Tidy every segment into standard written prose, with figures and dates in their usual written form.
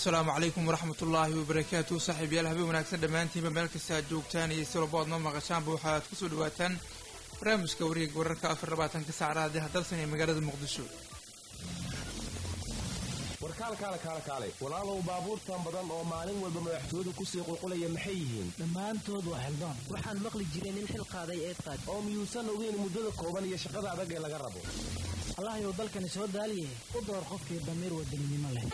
السلام عليكم ورحمة الله وبركاته صاحب يا الهبي وناكسن دمانتين بملك الساجوكتان يسيروا بعض نوم غشان بوحات كسو دواتان برامج كوريق ورنكا أفر رباطان كساعرات دي هدرسني مقالة المقدسو warkaalkaale walaalow baabuurtan badan oo maalin walba madaxtooyadu ku sii qulqulaya maxay yihiin dhammaantood waa xildaan waxaan maqli jiray nin xil qaaday eed qaad oo miyuusan ogeyn muddada kooban iyo shaqada adag ee laga rabo allah yow dalkani soo daaliye u door qofkii damiir wadaninimo leh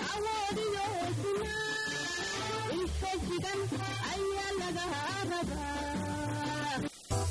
ayaa laga rabaa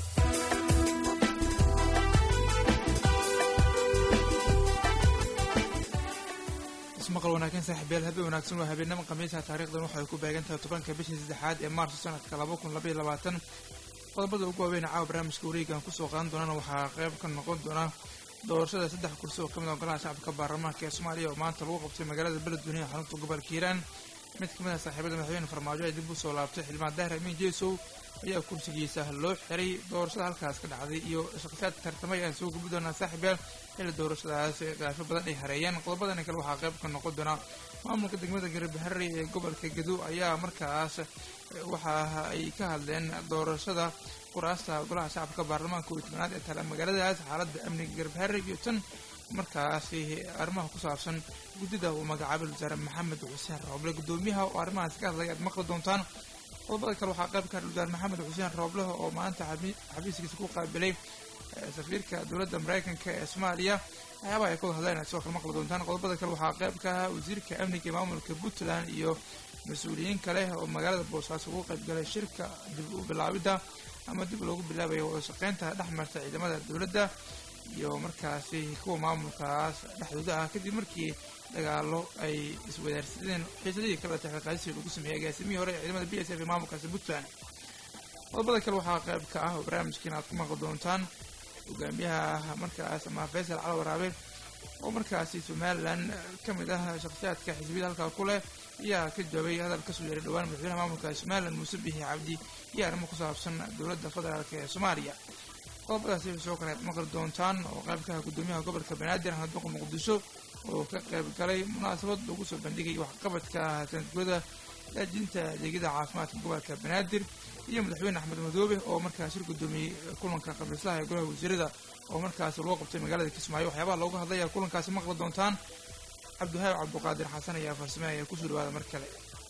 maqal wanaagsan saaxiibayaal habeen wanaagsan waa habeenimo khamiisa taariikhdan waxay ku beegantahay 10 bishii 3 ee maarso sanadka 2022 qodobada ugu waaweyn caawa barnaamijka wareegan ku soo qaadan doonana waxaa qayb ka noqon doona doorashada 3 kursi oo kamid ah golaha shacabka baarlamaanka ee Soomaaliya oo maanta lagu qabtay magaalada Beledweyne xarunta gobolka Hiiraan mid kamid ah saaxiibada madaxweyne farmaajo ee dib u soo laabtay xildhibaan Daahir Amiin Jeesow ayaa kursigiisa loo xiray doorashada halkaas ka dhacday iyo shaqsiyaad tartamay aan soo gudbi doonaa saaxiibayaal xilli doorashadaas gaasho badan ay hareeyeen qodobadan kale waxaa qayb ka noqon doona maamulka degmada Gaarbaharre ee gobolka Gadow ayaa markaas waxa ay ka hadleen doorashada kuraasta golaha shacabka baarlamaanka oo tibnaad ee tala magaaladaas xaaladda amniga Gaarbaharre iyo tan markaas arrimaha ku saabsan gudida uu magacaabay wasaare Maxamed Xuseen Rooble gudoomiyaha oo arrimahaas ka hadlay aad maqli doontaan qodobada kale waxaa qayb ka ah wasaare Maxamed Xuseen Rooble oo maanta xafiiskiisa ku qaabilay safiirka dowladda Mareykanka ee Soomaaliya waxyaabaha ay ku hadleen soo kala maqli doontaan qodobada kale waxaa qayb ka ah wasiirka amniga ee maamulka Puntland iyo mas'uuliyiin kale oo magaalada Boosaaso ugu qayb galay shirka dib u bilaabida ama dib loogu bilaabayo wada shaqeynta dhexmarta ciidamada dowladda iyo markaasi kuwa maamulkaas dhexdooda ah kadib markii dagaalo ay iswadaarsadeen xiisadii kala taxqiiqaadii lagu sameeyay agaasimihii hore ee ciidamada BSF ee maamulkaasi Puntland qodobada kale waxaa qayb ka ah barnaamijkan aad ku maqli doontaan hogaamiyaha markaas ama Faysal Cali Waraabe oo markaasi Somaliland ka mid ah shakhsiyaadka xisbiyada halka ku leh ayaa ka jawaabay hadal ka soo yeeray dhawaan madaxweynaha maamulka Somaliland Muuse Biixi Cabdi iyo arrimo ku saabsan dowladda federaalka ee Soomaaliya qodobadaasi soo kale maqli doontaan oo qayb ka ah gudoomiyaha gobolka Banaadir Xaduuq Muqdisho oo ka qayb galay munaasabad lagu soo bandhigay waxqabadka sanadkooda daajinta adeegyada caafimaadka gobolka Banaadir iyo madaxweyne Axmed Madoobe oo markaas shir gudoomiyay kulanka qabiislaha ee golaha wasiirada oo markaas loo qabtay magaalada Kismaayo waxyaabaha looga hadlaya kulankaasi maqli doontaan Cabdullaahi Cabduqaadir Xasan ayaa farsameeyay ku soo dhawaada mar kale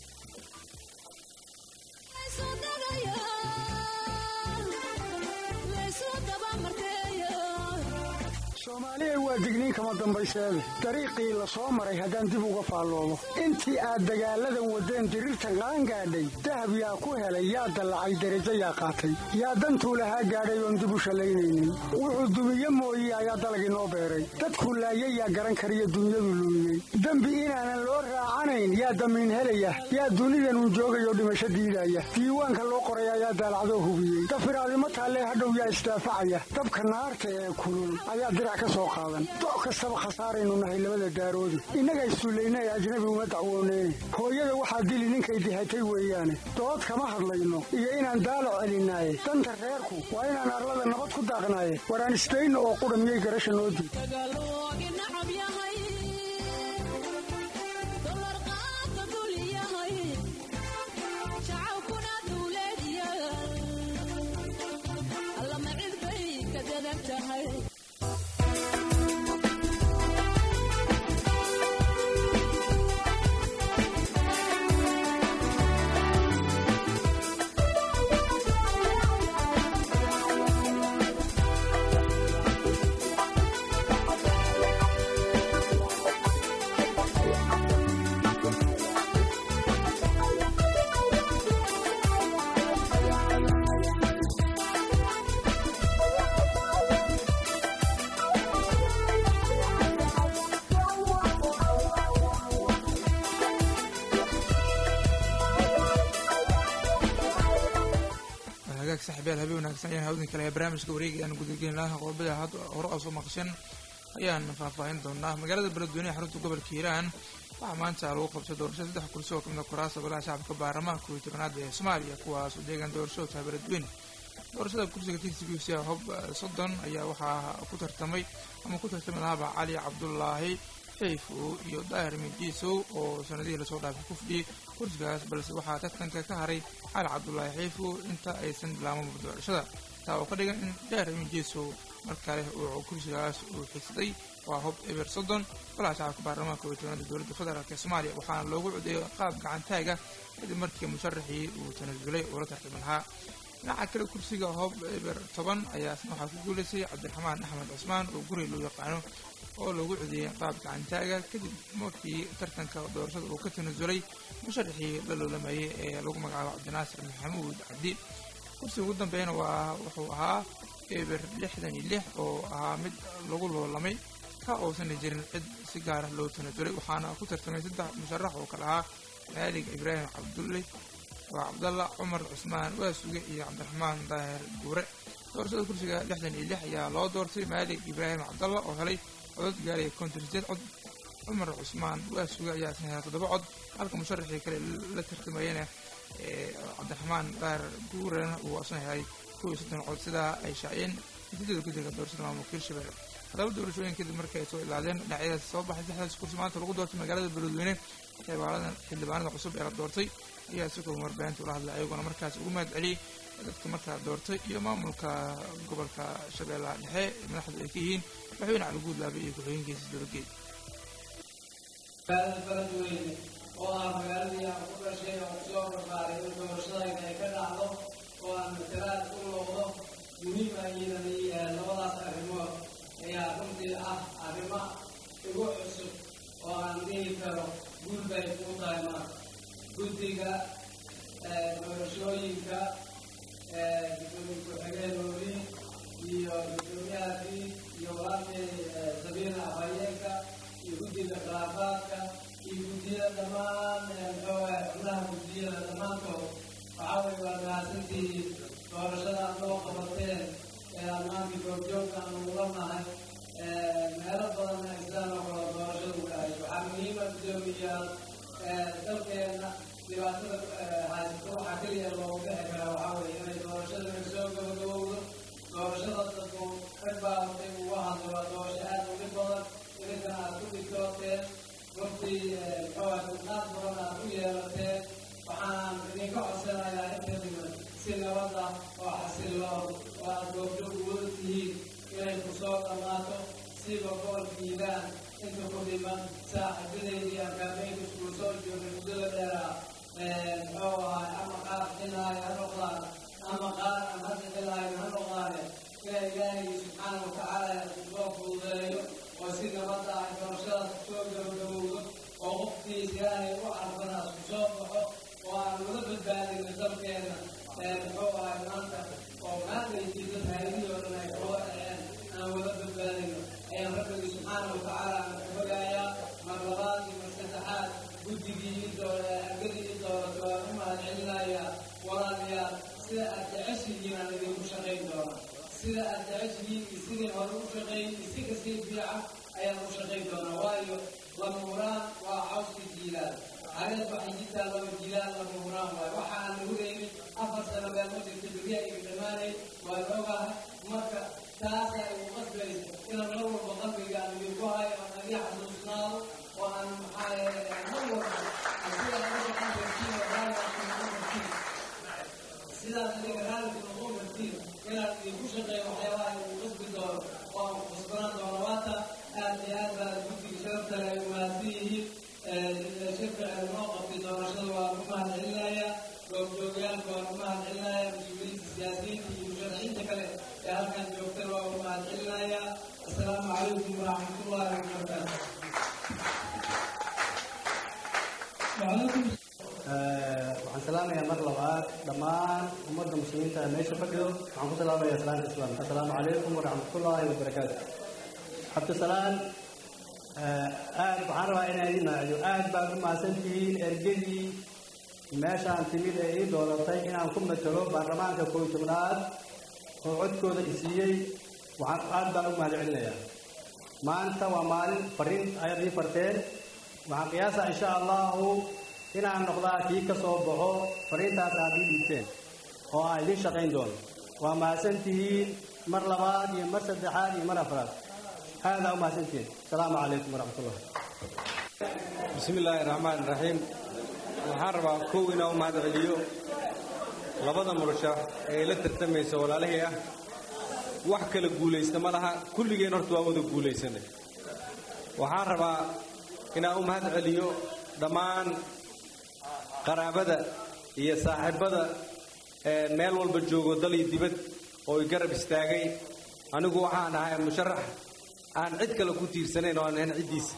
Soomaaliya waa digniin kama dambayseede dariiqii la soo maray haddaan dib uga faalloobo intii aad dagaaladan wadeen dirirtan qaan gaadhay dahab yaa ku helay yaa dallacay derajo yaa qaatay yaa dantuu lahaa gaadhay oon dib u shallaynaynin wuxuu dumiye mooye ayaa dalagii noo beeray dadku laayay yaa garan kariyo dunyadu luumiyey dembi inaanan loo raacanayn yaa damiin helaya yaa dunidanun joogayoo dhimasho diidaya diiwaanka loo qoray ayaa daalacdoo hubiyey dafiraadimo taallee hadhow yaa isdaafacaya dabka naarta ee kulul ayaa dirac ka soo qaadan doc kastaba khasaaraynu nahay labada daaroodi innaga issuullaynay ajnabi uma dacwooneen hooyada waxaa dili ninkay dihatay weeyaane dood kama hadlayno iyo inaan daalac celinaaye danta reerku waa inaan arlada nabad ku daaqnaaye waraan isdayno oo qudha miyay garasha noo diid saaxiibayaal habeen wanaagsan ayaan hawdin kale barnaamijka wareega aan gudageenaha qodobada hore oo soo maqashan ayaan faahfaahin doonaa magaalada Beledweyne xarunta gobolka Hiiraan waxaa maanta lagu qabtay doorashada 3 kursi oo kamid ah kuraasta golaha shacabka baarlamaanka oo tibnaad ee Soomaaliya kuwaas oo deegaan doorashada Beledweyne doorashada kursiga tigsigiisa hub 30 ayaa waxaa ku tartamay lahaa Cali Cabdullaahi xiifow iyo daahir minjiisow oo sanadihii lasoo dhaafay ku fadhiyey kursigaas balse waxaa tartanka ka haray cali cabdulaahi xiifow inta aysan bilaabin doorashada taa oo ka dhigan in daahir minjiisow mar kale uu kursigaas uu xigsaday waa hob eber 30 golaha shacabka baarlamaanka weytoonada dowladda federaalk soomaaliya waxaana loogu codeeyay qaab gacantaaga kadib markii musharaxii uu tanasulay oo la tartami lahaa dhinaca kale kursiga hob eber 10 ayaa waxaa ku guulaystay cabdiraxmaan axmed cusmaan oo guri loo yaqaano oo loogu codeeyay qaab gacantaaga kadib markii tartanka doorashada uu ka tanasulay musharaxii la loolamayay ee lagu magacaabo cabdinaasir maxamuud cabdi kursiga ugu dambeeyana wuxuu ahaa eber 66 oo ahaa mid lagu loolamay ka uusan jirin cid si gaar ah loo tanasulay waxaana ku tartamay 3 musharax oo kala ahaa maalig ibraahim cabdalla cumar cusmaan waasuge iyo cabdiraxmaan daahir guure doorashada kursiga 66 ayaa loo doortay maalig ibraahim cabdalla oo helay codad gaaraya 58 cod cumar cusmaan waasuge ayaa isna helay 7 cod halka musharaxii kale la tartamayana cabdiraxmaan daahir guurena uu asna helay 60 cod sidaa ay shaaciyeen natiijada guddiga doorashada maamulka hirshabelle haddaba doorashooyin kadib markay soo ilaadeen dhinacyadaas soo baxay 6 kursi maanta lagu doortay magaalada beledweyne xildhibaanada cusub ee la doortay ayaa si kooban warbaahinta ula hadlay ayaguna markaas ugu mahad celiyey dadka markaa doortay iyo maamulka gobolka shabeellaha dhexe ee madaxdu ay ka yihiin madaxweyne cali guudlaabe iyo ku-xigeenkiisa dowlageed beledweyne oo ah magaaladii aan ku dhashay oo kusoo barbaaray in doorashadayda ay ka dhacdo oo aan matalaad u noqdo muhiim ayadani labadaas arrimood ayaa runtii ah arrimo igu cusub oo aan dhihi karo guul bay kuu tahay marka guddiga doorashooyinka gudoomiye ku-xigeen nooli iyo gudoomiyahaasi iyo walaalkay sabiina afhayeenka iyo guddiga khilaafaadka iyo guddiyada dhammaan xubnaha guddiyada dhammaantood waxaa way waa mahadsantihiin doorashada aad loo qabateen ee aan maanta goobjoogka aan ugula nahay meelo badanna islaan oo kale doorashadu dhahay waxaa muhiima guddoomiyaal dalkeena dhibaatada haysato waxaa keliya loogu bixi karaa waxaa weeye inay doorashada naga soo gabagabowdo doorashada dadku rag baa hortay uga hadlay waa doorasho aad u dhib badan idinkana aad ku dhigtooteen runtii dulqaad badan aad u yeelateen waxaan idinka codsanayaa inta dhiman si nabada oo xasiloon oo aad goobjoog uwada tihiin inay ku soo dhammaato siba gobolkiidaan inta ku dhiman saaxiibadeydii aan kaabeynka iskuul soo joogay muddada dheeraa muxuu ahay ama qaar xinaaya ha noqdaan ama qaar aan hadda xilaayn ha noqdaane ina ilaahay subxaana watacaala loo fududeeyo oo si nabada ay doorashadaas kusoo gabagabowdo oo qofkiis ilaahay u carfanaas ku soo baxo oo aan wada badbaadino dalkeena muxuu ahay maanta oo maantaytii dad haadihii oo dhan ay kula dhaceen aan wada badbaadino ayaan rabbigii subxaana watacaala aan kabagayaa mar labaad iyo mar saddexaad guddigii argadii doorato waan u mahad celinayaa walaalayaal sida aad jeceshihiin aan idinku shaqayn doona sida aad jeceshihiin iyo sidii hore u shaqayn iyo si kasii fiican ayaan u shaqayn doonaa waayo lama huraan waa cawska jiilaan hareed waxay jirtaa laba jiilaan lama huraan waayo waxa aan lagu leeynin 4 sano baan u jirta beriya iga dhammaanay waan ogahay marka taasaa igu qasbaysa inaan mar walba qalbiga aan idinku hayo aan adiga xasuusnaado oo aan maxaa mar walba sidaas adiga raalliga noqon kartiin inaan idinku shaqeeyo waxyaabaha igu qasbi doono oo aan kusbanaan doono waata aad iyo aad baa guddiga sharafta leh ay umahadsan yihiin shirka noo qabtay doorashada waan u mahad celinayaa goobjoogayaalka waan u mahad celinayaa mas-uuliyiinta siyaasiyiinta iyo musharaxiinta kale ee halkan joogtana waan u mahad celinayaa assalaamu calaykum waraxmatullaahi wabarakaatu waxaan salaamayaa mar labaad dhammaan ummadda muslimiinta meesha fadhiyo waxaan ku salaamayaa salaanta islaamka assalaamu calaykum waraxmatullaahi wabarakaatu cabdisalaan aad waxaan rabaa inaan idin maaciyo aad baad u mahadsantihiin ergadii meeshaan timid ee ii dooratay inaan ku matalo baarlamaanka 11aad oo codkooda isiiyey waxaan aad baan u mahad celinayaa maanta waa maalin fariin ayaad ii farteen waxaan qiyaasaa insha allahu inaan noqdaa kii ka soo baxo fariintaas aad ii dhiibteen oo aan idiin shaqayn doono waa mahadsantihiin mar labaad iyo mar saddexaad iyo mar afraad aadaa u mahadsantihiin asalaamu calaykum waraxmatullah bismillaahi raxmaani raxiim waxaan rabaa kow inaan u mahad celiyo labada murashax ee la tartamaysa walaalahii ah wax kala guulaysta ma laha kulligeen horta waa wada guulaysanay waxaan rabaa inaan u mahad celiyo dhammaan qaraabada iyo saaxiibada meel walba joogo dal iyo dibad oo i garab istaagay anigu waxaan ahay musharax aan cid kale ku tiirsanayn oo aan ahayn ciddiisa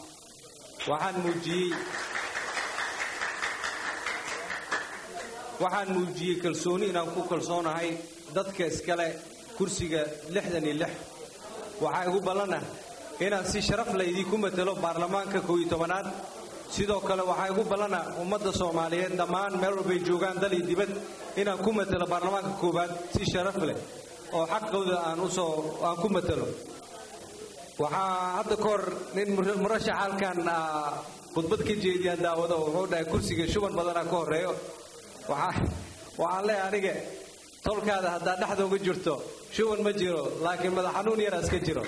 waxaan muujiyey kalsooni inaan ku kalsoonahay dadka iskale kursiga 66 waxaa igu ballana inaan si sharaf leh idinku matalo baarlamaanka 11aad sidoo kale waxaa igu ballana ummadda Soomaaliyeed dhammaan meel walba ay joogaan dal iyo dibad inaan ku matalo baarlamaanka koobaad si sharaf leh oo xaqooda aan ku matalo waxaa hadda ka hor nin murashax halkan khudbad ka jeediyaan daawado wuxuu dhahay kursiga shuban badanaa ka horeeyo waxaan leeyahay aniga tolkaada haddaa dhexda uga jirto shuban ma jiro laakiin madax xanuun yara iska jiro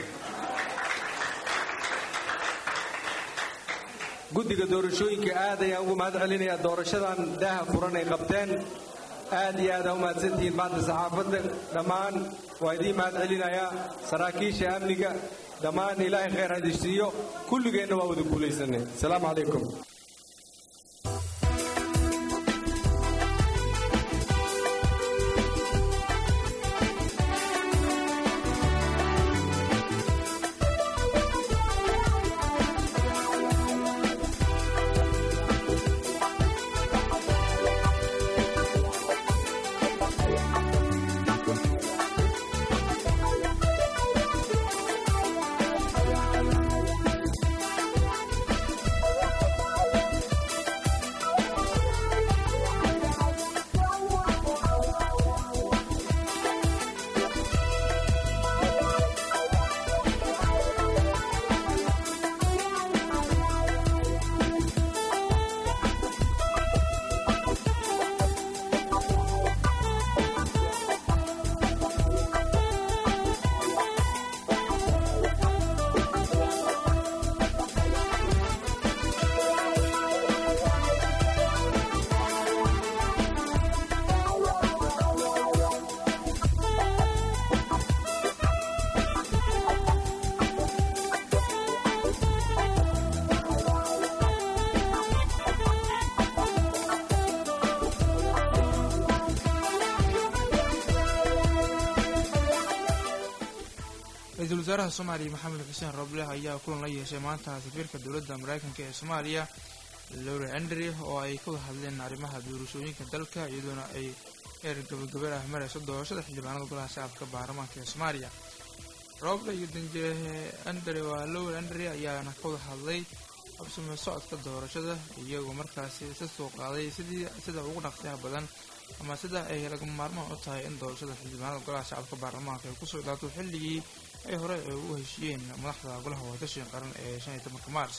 guddiga doorashooyinka aad ayaan ugu mahad celinayaa doorashadan daaha furan ay qabteen aad iyo aad u mahadsantihiin maanta saxaafadda dhammaan waa idiin mahad celinayaa saraakiisha amniga dhammaan ilaahay khayr ha idin siiyo kulligeenna waa wada guulaysanay asalaamu calaykum ra-iisul wasaaraha Soomaaliya Maxamed Xuseen Roble ayaa kulan la yeeshay maanta safiirka dowladda Mareykanka ee Soomaaliya Lowry Andre oo ay ka hadleen arrimaha doorashooyinka dalka iyadoona ay heer gabagaba ah marayso doorashada xildhibaanada golaha shacabka baarlamaanka ee Soomaaliya Roble iyo Andre waa Lowry Andre ayaana ka wada hadlay habsami socodka doorashada iyagoo markaasi soo qaaday sida ugu dhaqsaha badan ama sida ay laga maarmaan u tahay in doorashada xildhibaanada golaha shacabka baarlamaanka ay ku soo dhaato xilligii ay hore ugu heshiiyeen madaxda golaha wadatashiga qaran ee 15 Maars.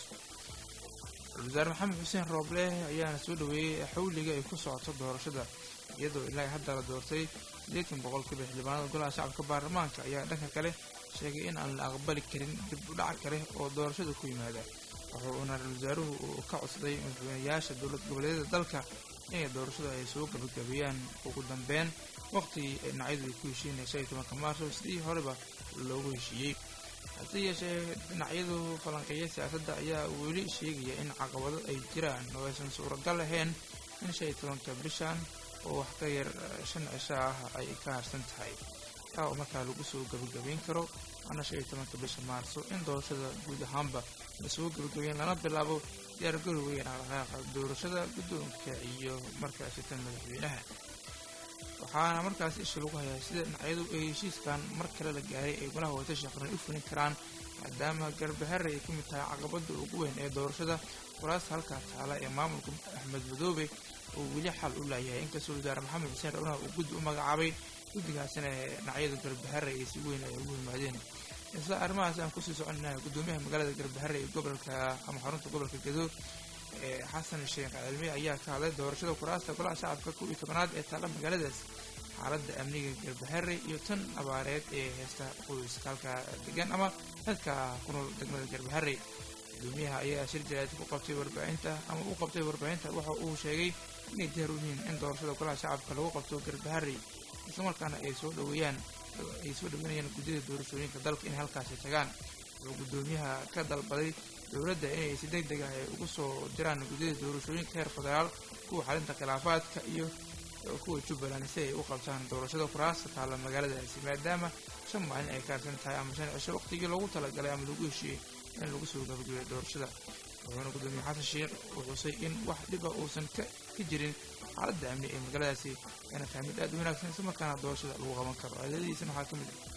Wasaar Maxamed Xuseen Roble ayaana soo dhaweeyay xawliga ay ku socoto doorashada iyadoo ilaa hadda la doortay 80% xildhibaanada golaha shacabka baarlamaanka ayaa dhanka kale sheegay in aan la aqbali karin dib u dhac kale oo doorashada ku yimaada. wuxuuna wasaaruhu ka codsaday madaxweynayaasha dowlad goboleedyada dalka inay doorashada ay soo gabagabeeyaan ugu dambeyn waqti dhinacyadu ku heshiinaysa 15 Maarso sidii horeba loogu heshiiyey. hase yeeshee dhinacyadu falanqeeya siyaasadda ayaa weli sheegaya in caqabado ay jiraan oo aysan suuragal ahayn in 15 bishan oo wax ka yar 5 cisho ah ay ka harsan tahay taa oo markaa lagu soo gabagabeyn karo ana 15 bisha Maarso in doorashada guud ahaanba la soo gabagabeyn lana bilaabo diyaargarowga dhaqdhaqaaqa doorashada guddoonka iyo markaasi tan madaxweynaha. waxaana markaas isha lagu hayaa sida dhinacyadu ay heshiiskan mar kale la gaaray ay golaha wadatashiga qaran u fulin karaan maadaama Garbaharre ay ka mid tahay caqabada ugu weyn ee doorashada kuraas halkaa taala ee maamulka Axmed Madoobe oo weli xal u leeyahay inkastoo wasaare Maxamed Xuseen Roble uu guddi u magacaabay guddigaasina dhinacyada Garbaharre ay si weyn ay ugu yimaadeen. isla arrimahaas aan ku sii soconahay gudoomiyaha magaalada Garbaharre ee gobolka ama xarunta gobolka Gadood xasan sheekh cilmi ayaa ka hadlay doorashada kuraasta golaha shacabka 11aad ee taala magaaladaas xaaladda amniga Garbaharre iyo tan abaareed ee heesta qoyska halka degan ama dadka ku nool degmada Garbaharre. gudoomiyaha ayaa shir jaraa'id ku qabtay warbaahinta ama u qabtay warbaahinta waxa uu sheegay inay diyaar u yihiin in doorashada golaha shacabka lagu qabto garbaharey islamarkaana ay soo dhaweynayaan guddida doorashooyinka dalka inay halkaasi tagaan wuxuu gudoomiyaha ka dalbaday dowladda inay si deg deg ah ay ugu soo diraan guddida doorashooyinka heer federaal kuwa xalinta khilaafaadka iyo kuwa jubbaland si ay u qabtaan doorashada kuraasta taalla magaaladaasi maadaama 5 maalin ay kaarsan tahay ama 5 cisho waqtigii loogu talagalay ama lagu heshiiyey in lagu soo gabagabeeyo doorashada wuxuuna gudoomiye xasan sheekh uu xusay in wax dhiba uusan ka jirin xaaladda amni ee magaaladaasi ayna tahay mid aad u wanaagsan isla markaana doorashada lagu qaban karo aadadiisana waxaa ka mid ah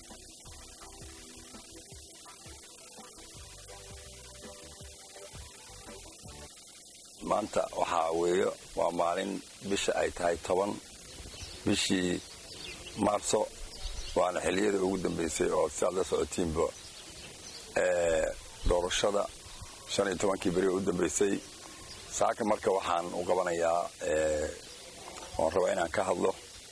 maanta waxaa weeye waa maalin bisha ay tahay 10 bishii maarso waana xilliyada ugu dambeysay oo si aad la socotiinba doorashada 15 beri ugu dambeysay saaka marka waxaan u qabanayaa oon rabaa inaan ka hadlo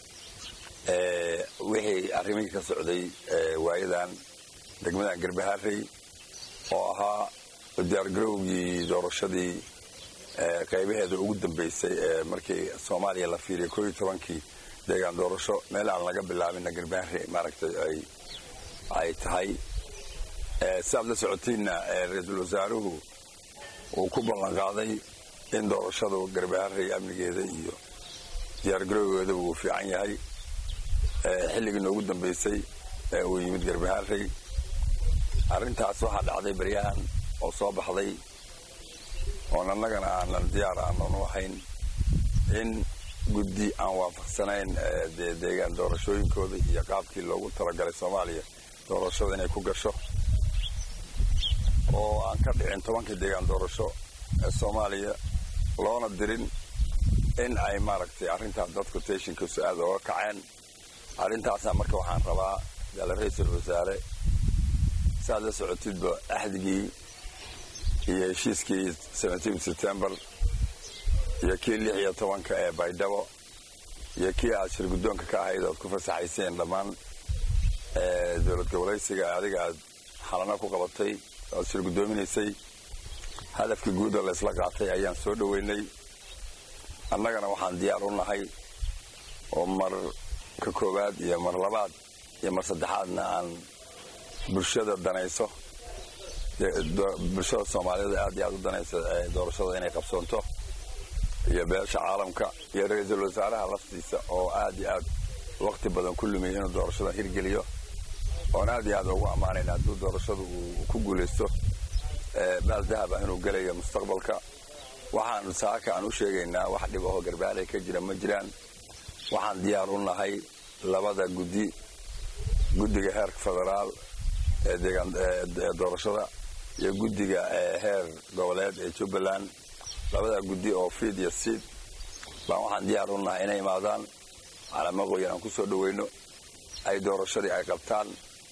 wixii arrimihii ka socday waayadan degmadan garbaharey oo ahaa diyaargarowgii doorashadii qaybaheeda ugu dambeysay markii Soomaaliya la fiiriyay 11kii deegaan doorasho meel aan laga bilaabin garbaharey maaragtay ay tahay saad la socotiina ra'iisul wasaaruhu uu ku ballan qaaday in doorashadu garbaharey amnigeeda iyo diyaargarowgeeda uu fiican yahay xilligii ugu dambeysay uu yimid garbaharey arrintaas waxaa dhacday baryahan oo soo baxday oo annagana aanan diyaar aanan u ahayn in guddi aan waafaqsanayn deegaan doorashooyinkooda iyo qaabkii loogu talagalay Soomaaliya doorashada inay ku gasho oo aan ka dhicin 10 deegaan doorasho ee Soomaaliya loona dirin in ay maaragtay arrinta dadku teeshinka su'aad oo kaceen arrintaas marka waxaan rabaa dal ra'iisul wasaare saad la socotidba ahdigii iyo heshiiskii 17 September iyo kii 16 ee Baydhabo iyo kii aad shir guddoonka ka ahayd oo ku fasaxayseen dhammaan dowlad goboleedsiga adiga aad xalana ku qabatay oo shir guddoominaysay hadafkii guud oo la isla qaatay ayaan soo dhaweynay annagana waxaan diyaar u nahay oo mar ka koobaad iyo mar labaad iyo mar saddexaadna aan bulshada danayso bulshada Soomaaliyeed aad iyo aad u danayso doorashada inay qabsoonto iyo beesha caalamka iyo ra'iisul wasaaraha laftiisa oo aad iyo aad waqti badan ku lumiyay inuu doorashada hirgeliyo oo aad iyo aad ugu amaanayna hadduu doorashadu ku guuleysto baal dahab inuu galayo mustaqbalka waxaan saaka aan u sheegaynaa wax dhib ah oo garbaarey ka jira ma jiraan waxaan diyaar u nahay labada guddiga heerka federaal ee deegaan doorashada iyo guddiga heer goboleed ee Jubbaland labada guddi oo fiid iyo siid baan waxaan diyaar u nahay inay imaadaan calamo qoyan ku soo dhaweyno ay doorashadii ay qabtaan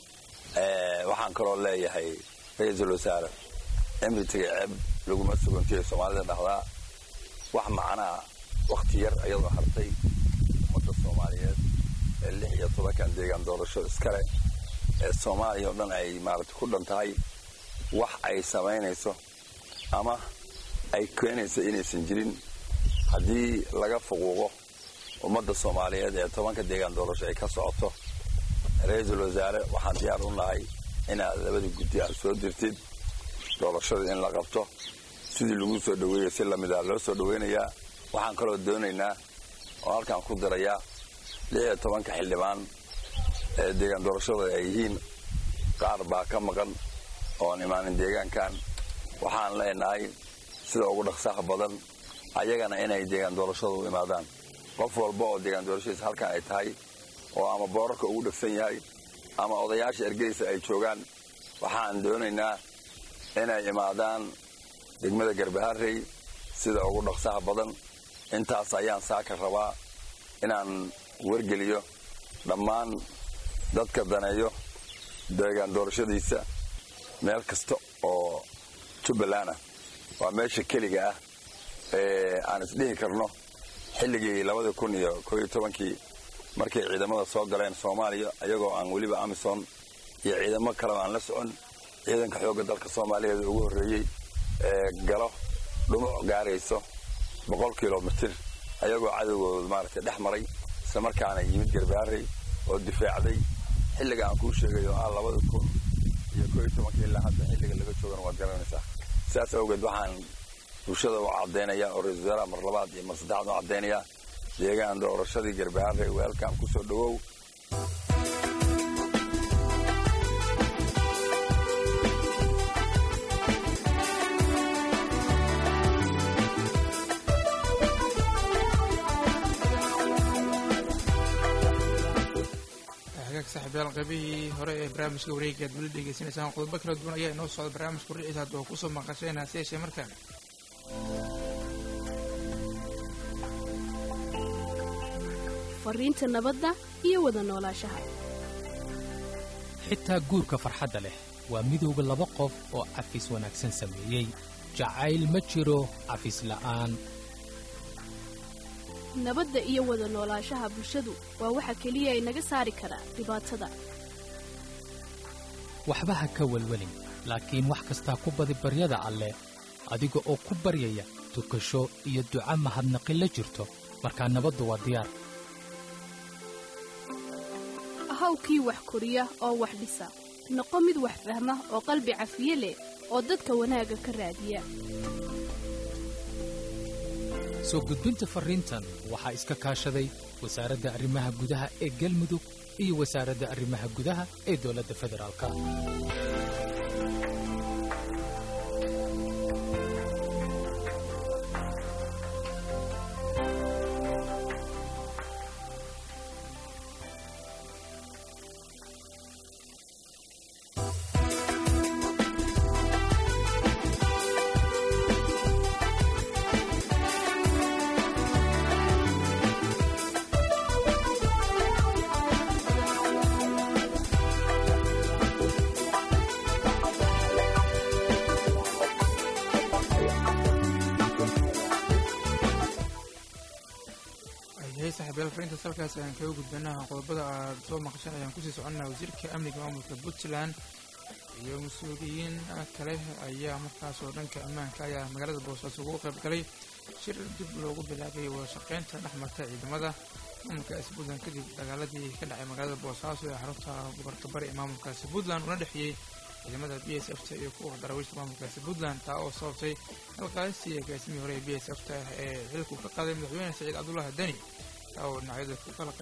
waxaan kaloo leeyahay ra'iisul wasaare emritiga ceeb laguma sugantiyo Soomaalida dhaxdaa wax macnaa waqti yar ayadoo hartay ummadda Soomaaliyeed ee 16 deegaan doorasho iskale ee Soomaaliya oo dhan ay maaragtay ku dhantahay wax ay samaynayso ama ay keenayso inaysan jirin haddii laga fuquuqo ummadda Soomaaliyeed ee 10 deegaan doorasho ay ka socoto ra'iisul wasaare waxaan diyaar u nahay inaad labada guddi aad soo dirtid doorashada in la qabto sidii lagu soo dhaweeyo si lamid ah loo soo dhaweynayaa waxaan kaloo doonaynaa oo halkaan ku darayaa 16 xildhibaan ee deegaan doorashada ay yihiin qaar baa ka maqan oo imaanin deegaankan waxaan leenahay sida ugu dhaqsaha badan ayagana inay deegaan doorashada u imaadaan qof walba oo deegaan doorashadiisa halkaan ay tahay oo ama boorarka ugu dhagsan yahay ama odayaasha ergeysa ay joogaan waxaan doonaynaa inay imaadaan degmada garbaharey sida ugu dhaqsaha badan intaas ayaan saaka rabaa inaan wargeliyo dhammaan dadka daneeyo deegaan doorashadiisa meel kasta oo Jubbaland waa meesha keliga ah aan isdhihi karno xilligii 2011 markay ciidamada soo galeen Soomaaliya ayagoo aan waliba Amisom iyo ciidamo kale aan la socon ciidanka xoogga dalka Soomaaliyeed ugu horeeyay galo dhumuc gaarayso 100 kilomitir ayagoo cadowgooda maaragtay dhex maray isla markaana yimid Garbaharey oo difaacday xilliga aan kuu sheegayo 2011 ilaa hadda xilliga laga joogana waad garanaysaa sidaas awgeed waxaan bulshada u caddeynayaa oo ra'iisul wasaaraha mar labaad iyo mar saddexaad u caddeynayaa deegaan doorashadii Garbaharey weelkaan ku soo dhawow saaxiibayaal qaybihii hore ee barnaamijka wareegga aad weli dhegeysanaysaan qodobo kala duwan ayaa inoo socda barnaamijka wariciisa hadda oo kusoo maqasheen hase yeeshee markaan fariinta nabadda iyo wada noolaanshaha xitaa guurka farxadda leh waa midowga laba qof oo cafis wanaagsan sameeyey jacayl ma jiro cafis la'aan nabadda iyo wada noolaanshaha bulshadu waa waxa keliya inaga saari karaa dhibaatada waxba ha ka welwelin laakiin wax kastaa ku badi baryada alleh adiga oo ku baryaya tukasho iyo duca mahadnaqin la jirto markaa nabaddu waa diyaar ahaw kii wax koriya oo wax dhisa noqo mid wax fahma oo qalbi cafiye leh oo dadka wanaagga ka raadiya soo gudbinta farriintan waxaa iska kaashaday wasaaradda arrimaha gudaha ee galmudug iyo wasaaradda arrimaha gudaha ee dowladda federaalka fariinta salkaas ayaan kaga gudbanaha qodobada aad soo maqashan ayaan kusii soconnaa wasiirka amniga maamulka Puntland iyo mas'uuliyiin kale ayaa markaas oo dhanka ammaanka ayaa magaalada Boosaaso ugu qayb galay shir dib loogu bilaabay wada shaqaynta dhexmarta ciidamada maamulka Puntland kadib dagaaladii ka dhacay magaalada Boosaaso ee xarunta gobolka bari ee maamulka Puntland una dhexeeyay ciidamada BSF iyo kuwa daraawiishta maamulka Puntland taa oo sababtay halkaasi agaasimihii hore ee BSF ee xilku ka qaaday madaxweyne Saciid Cabdullaahi Dani oo dhinacyada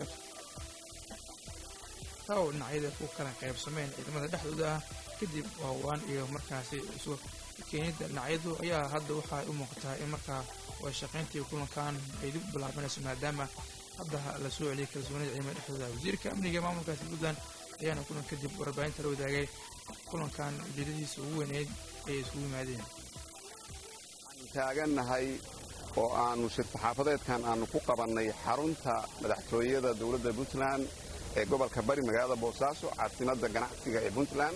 ku kala qaybsameen ciidamada dhexdooda ah kadib waawaan iyo markaasi isu keenida dhinacyadu ayaa hadda waxay u muuqataa in markaa wada shaqayntii kulankan ay dib u bilaabanayso maadaama hadda la soo celiyay kalsoonida ciidamada dhexdooda wasiirka amniga maamulkaasi Puntland ayaana kulan kadib warbaahinta la wadaagay kulankan ujeedadiisa ugu weyneyd ay isugu yimaadeen taagannahay oo aanu shir saxaafadeedkan aanu ku qabannay xarunta madaxtooyada dowladda Puntland ee gobolka bari magaalada Boosaaso caasimadda ganacsiga ee Puntland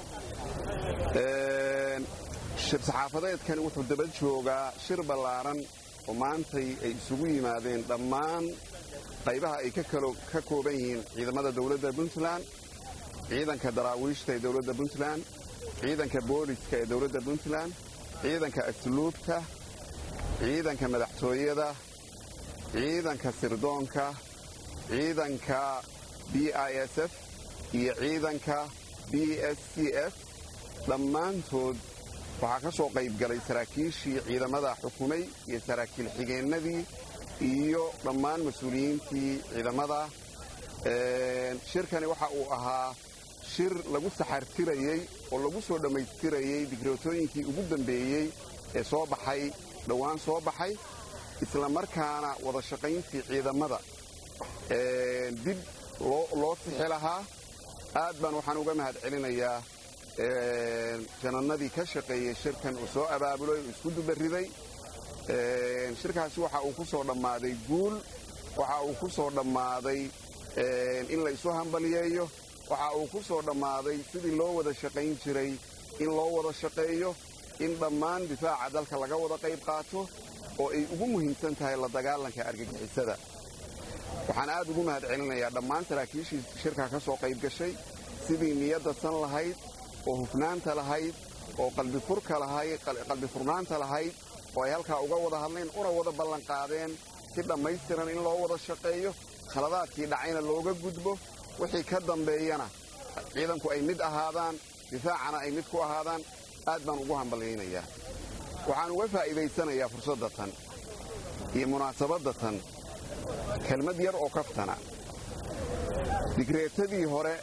shir saxaafadeedkan wuxuu daba joogaa shir ballaaran oo maantay ay isugu yimaadeen dhammaan qaybaha ay ka kooban yihiin ciidamada dowladda Puntland ciidanka daraawiishta ee dowladda Puntland ciidanka booliska ee dowladda Puntland ciidanka asluubta ciidanka madaxtooyada ciidanka sirdoonka ciidanka BISF iyo ciidanka BSCF dhammaantood waxaa ka soo qayb galay saraakiishii ciidamada xukumay iyo saraakiil xigeennadii iyo dhammaan mas-uuliyiintii ciidamada shirkani waxa uu ahaa shir lagu saxartirayey oo lagu soo dhammaystirayey digrootooyinkii ugu dambeeyey ee soo baxay dhowaan soo baxay isla markaana wada shaqayntii ciidamada dib loo sixi lahaa aad baan waxaan uga mahad celinayaa janannadii ka shaqeeyey shirkan uu soo abaabulay oo isku dubariday shirkaasi waxa uu ku soo dhammaaday guul waxa uu ku soo dhammaaday in la isu hambaliyeeyo waxa uu ku soo dhammaaday sidii loo wada shaqayn jiray in loo wada shaqeeyo in dhammaan difaaca dalka laga wada qayb qaato oo ay ugu muhiimsan tahay la dagaalanka argagixisada waxaan aad ugu mahad celinayaa dhammaan saraakiishii shirkaa ka soo qayb gashay sidii niyadda san lahayd oo hufnaanta lahayd oo qalbi furnaanta lahayd oo ay halkaa uga wada hadleen una wada ballanqaadeen si dhammaystiran in loo wada shaqeeyo khaladaadkii dhacayna looga gudbo wixii ka dambeeyana ciidanku ay mid ahaadaan difaacana ay mid ku ahaadaan aad baan ugu hambalyaynayaa waxaan uga faa'iidaysanayaa fursadda tan iyo munaasabadda tan kelmad yar oo kaftana digreetadii hore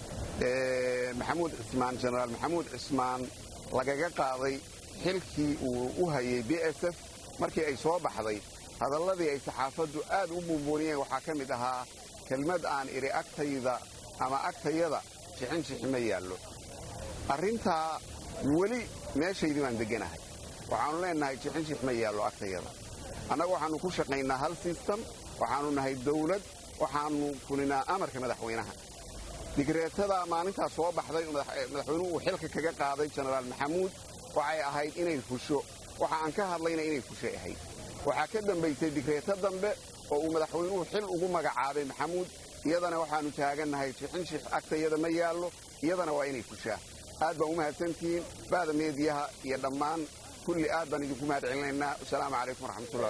jenaraal maxamuud cismaan lagaga qaaday xilkii uu u hayay BSF markii ay soo baxday hadalladii ay saxaafaddu aad u buunbuuniyeen waxaa ka mid ahaa kelmad aan idhi agtayda ama agtayada jixin ma yaallo arrintaa weli meeshaydii baan degganahay waxaannu leennahay jixin ma yaallo agtayada annaga waxaannu ku shaqaynaa hal sistem waxaannu nahay dawlad waxaannu fulinaa amarka madaxweynaha digreetadaa maalintaas soo baxday madaxweynuhu uu xilka kaga qaaday jenaraal maxamuud waxay ahayd inay fusho waxa aan ka hadlayna inay fushay ahayd waxaa ka dambaysay digreeto dambe oo uu madaxweynuhu xil ugu magacaabay maxamuud iyadana waxaannu taagannahay jixin agtayada ma yaallo iyadana waa inay fushaa aad baan u mahadsantihiin bahda meediyaha iyo dhammaan kulli aad baan idinku mahad celinaynaa wasalaamu calaykum waraxmatullah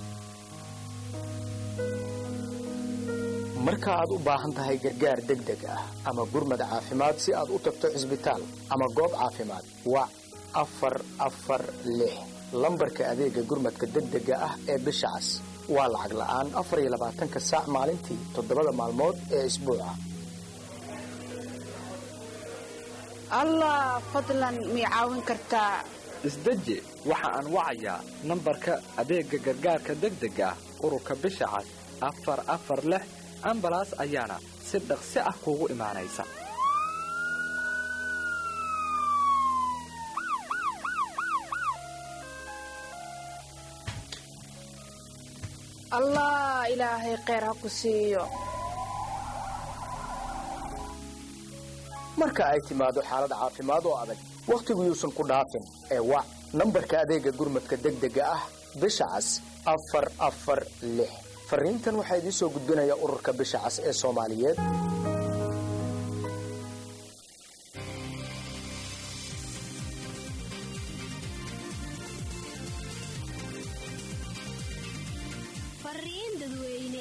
marka aad u baahan tahay gargaar degdeg ah ama gurmad caafimaad si aad u tagto cisbitaal ama goob caafimaad wac 446 lambarka adeega gurmadka degdega ah ee bisha cas waa lacag la'aan 24 saac maalintii 7 maalmood ee isbuuca allah fadlan mi caawin kartaa isdeji waxa aan wacayaa nambarka adeega gargaarka degdega ah ururka bisha cas 446 ambalaas ayaana si dhaqsi ah kuugu imaanaysa allah ilaahay khayr ha ku siiyo marka ay timaado xaalad caafimaad oo adag waqtigu yuusan ku dhaafin ee wac nambarka adeega gurmadka degdega ah bisha cas 446 fariintan waxaa idin soo gudbinaya ururka bisha cas ee Soomaaliyeed fariin dadweyne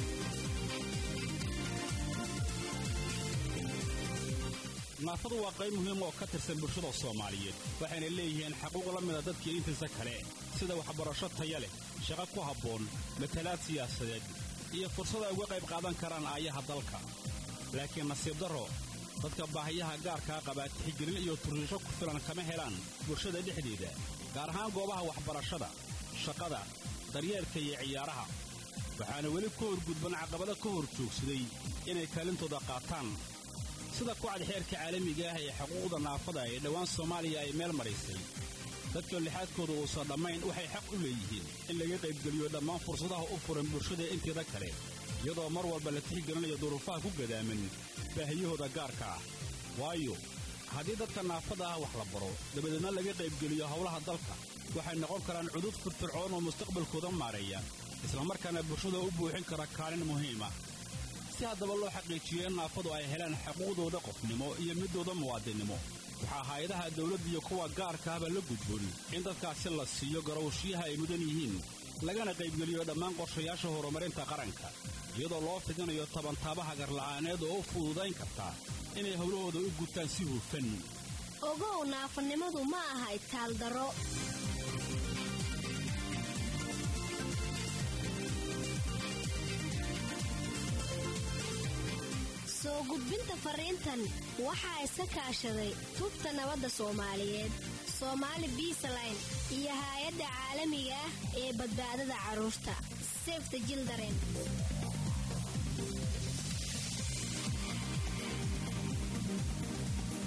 naafadu waa qayb muhiim oo ka tirsan bulshada Soomaaliyeed waxayna leeyihiin xuquuq la mid ah dadka intiisa kale sida waxbarasho tayo leh shaqo ku habboon matalaad siyaasadeed iyo fursad ay uga qayb qaadan karaan aayaha dalka laakiin nasiib darro dadka baahiyaha gaarka ah qaba tixgelin iyo turriisho ku filan kama helaan bulshada dhexdeeda gaar ahaan goobaha waxbarashada shaqada daryeelka iyo ciyaaraha waxaana weli ku horgudban caqabado ka hor joogsaday inay kaalintooda qaataan sida ku cad xeerka caalamiga ah ee xuquuqda naafada ee dhawaan Soomaaliya ay meel marisay dadka lixaadkooda uusan dhammayn waxay xaq u leeyihiin in laga qaybgeliyo dhammaan fursadaha u furan bulshada inteeda kale iyadoo mar walba la tixgelinayo duruufaha ku gadaaman baahiyahooda gaarka ah waayo haddii dadka naafada ah wax la baro dabadeedna laga qaybgeliyo howlaha dalka waxay noqon karaan cudud firfircoon oo mustaqbalkooda maareeya isla markaana bulshada u buuxin kara kaalin muhiim ah si haddaba loo xaqiijiyo in naafadu ay helaan xuquuqdooda qofnimo iyo midooda muwaadinimo waxaa hay'adaha dawladda iyo kuwa gaarka ahba la gudboon in dadkaasi la siiyo garowshiyaha ay mudan yihiin lagana qaybgeliyo dhammaan qorshayaasha horumarinta qaranka iyadoo loo fidinayo tabantaabaha garla'aaneed oo u fududayn karta inay howlahooda u gutaan si hufan ogow naafanimadu ma aha itaaldaro soo gudbinta fariintan waxaa iska kaashaday tubta nabadda Soomaaliyeed Somali Peaceline iyo hay'adda caalamiga ah ee badbaadada carruurta Save the Children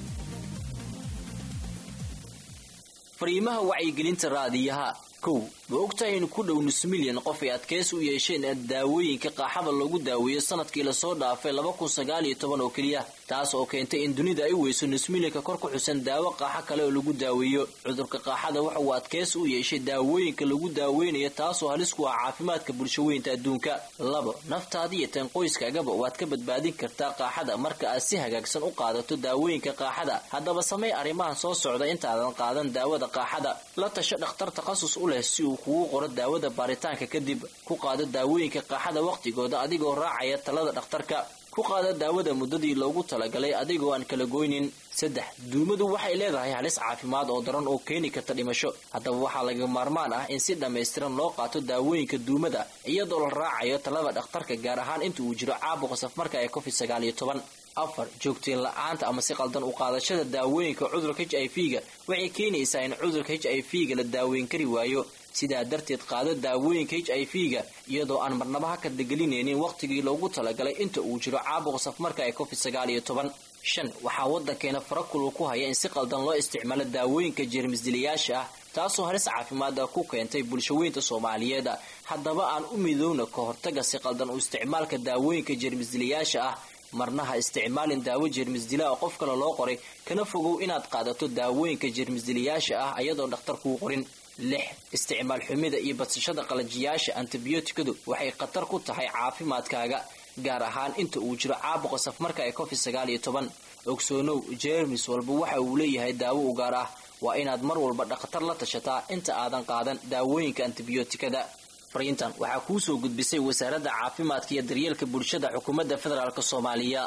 fariimaha wacyigelinta raadiyaha 1 ma ogtahay in ku dhow nus milyan qof ay adkaysi u yeesheen daawooyinka qaaxada loogu daaweeyo sanadkii lasoo dhaafay 2019 oo keliya taas oo keentay in dunida ay weyso nus milyanka kor ku xusan daawo qaaxa kale oo lagu daaweeyo cudurka qaaxada waxa uu adkaysi u yeeshay daawooyinka lagu daaweynayo taasoo halis ku ah caafimaadka bulshaweynta adduunka 2 naftaada iyo tan qoyskaagaba waad ka badbaadin kartaa qaaxada marka aad si hagaagsan u qaadato daawooyinka qaaxada haddaba samee arrimahan soo socda intaadan qaadan daawada qaaxada la tasho dhakhtar takhasus u leh si uu kugu qoro daawada baaritaanka kadib ku qaado daawooyinka qaaxada waqtigooda adigoo raacaya talada dhakhtarka ku qaado daawada muddadii loogu talagalay adigoo aan kala goynin 3 duumadu waxay leedahay halis caafimaad oo daran oo keeni karta dhimasho haddaba waxaa laga maarmaan ah in si dhammaystiran loo qaato daawooyinka duumada iyadoo la raacayo talada dhakhtarka gaar ahaan inta uu jiro caabuqa safmarka ee COVID-19 4 joogteen la'aanta ama si qaldan u qaadashada daawooyinka cudurka HIV-ga waxay keenaysaa in cudurka HIV-ga la daaweyn kari waayo sidaa darteed qaado daawooyinka HIV-ga iyadoo aan marnaba ka degelinaynin waqtigii loogu talagalay inta uu jiro caabuqa safmarka ee COVID-19 5 waxaa waddankeena farakul ku haya in si qaldan loo isticmaalo daawooyinka jeermis dilayaasha ah taasoo halis caafimaad ku keentay bulshaweynta Soomaaliyeed haddaba aan u midowna ka hortaga si qaldan u isticmaalka daawooyinka jeermis dilayaasha ah marnaha isticmaalin daawo jeermis dilaa qof kale loo qoray kana fogow inaad qaadato daawooyinka jeermis dilayaasha ah ayadoo dhakhtar kuu qorin 6 isticmaal xumida iyo badsashada qalajiyaasha antibiyootikadu waxay khatar ku tahay caafimaadkaaga gaar ahaan inta uu jiro caabuqa safmarka ee COVID-19 ogsoonow jeermis walba waxa uu leeyahay daawo u gaar ah waa inaad mar walba dhakhtar la tashataa inta aadan qaadan daawooyinka antibiyootikada fariintan waxaa kuu soo gudbisay wasaaradda caafimaadka iyo daryeelka bulshada xukuumadda federaalka Soomaaliya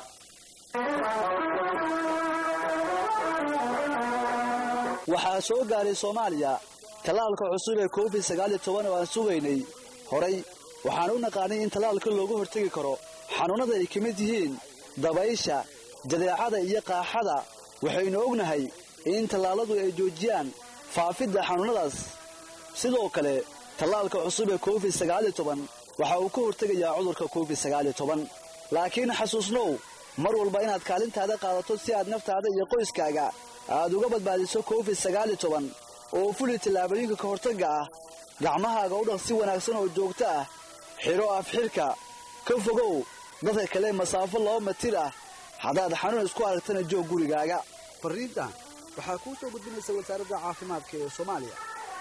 waxaa soo gaaray Soomaaliya talaalka cusub ee COVID-19 oo aan sugaynay horay waxaan u naqaanay in talaalka looga hortagi karo xanuunada ay ka mid yihiin dabaysha jadeecada iyo qaaxada waxaynu ognahay in talaaladu ay joojiyaan faafidda xanuunadaas sidoo kale talaalka cusub ee COVID-19 waxa uu ka hortagayaa cudurka COVID-19 laakiin xasuusnow mar walba inaad kaalintaada qaadato si aad naftaada iyo qoyskaaga aad uga badbaadiso COVID-19 oo fuli tallaabooyinka ka hortagga ah gacmahaaga u dhaq si wanaagsan oo joogto ah xiro afxirka ka fogow dadka kale masaafo 2 mitir ah haddaad xanuun isku aragtana joog gurigaaga fariintan waxaa kuu soo gudbinaysa wasaaradda caafimaadka ee Soomaaliya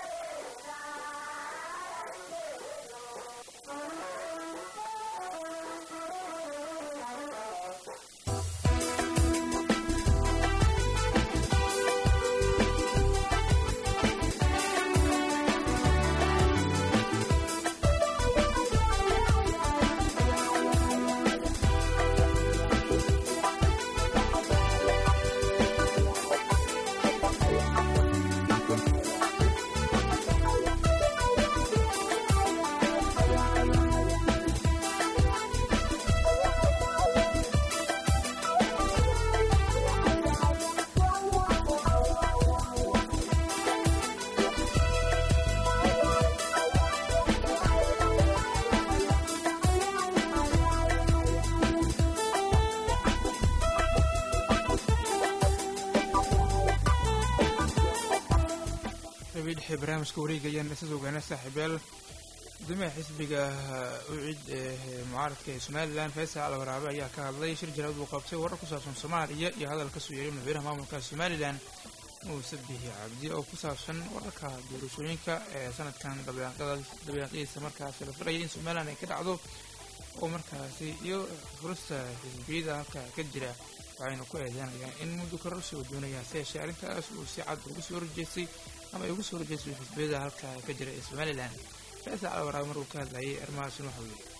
barnaamijka wareegayaan isla ogaana saaxiibayaal gudoomiyaha xisbiga ucid ee mucaaradka ee Somaliland Faysal Al-Waraabe ayaa ka hadlay shir jaraa'id uu qabtay warar ku saabsan Soomaaliya iyo hadal ka soo yeeray madaxweynaha maamulka Somaliland Muuse Bihi Cabdi oo ku saabsan wararka doorashooyinka ee sanadkan dabeeqadiisa markaas la filayay in Somaliland ay ka dhacdo oo markaasi iyo fursta xisbiyada halka ka jira waxayna ku eedeynayaan in muddo kororsi uu doonayo si arrintaas uu si cad ugu soo horjeestay ama ugu soo horjeestay xisbiyada halka ka jira ee Somaliland Faysal Al-Waraabe maruu ka hadlayay arrimahaas waxa uu yiri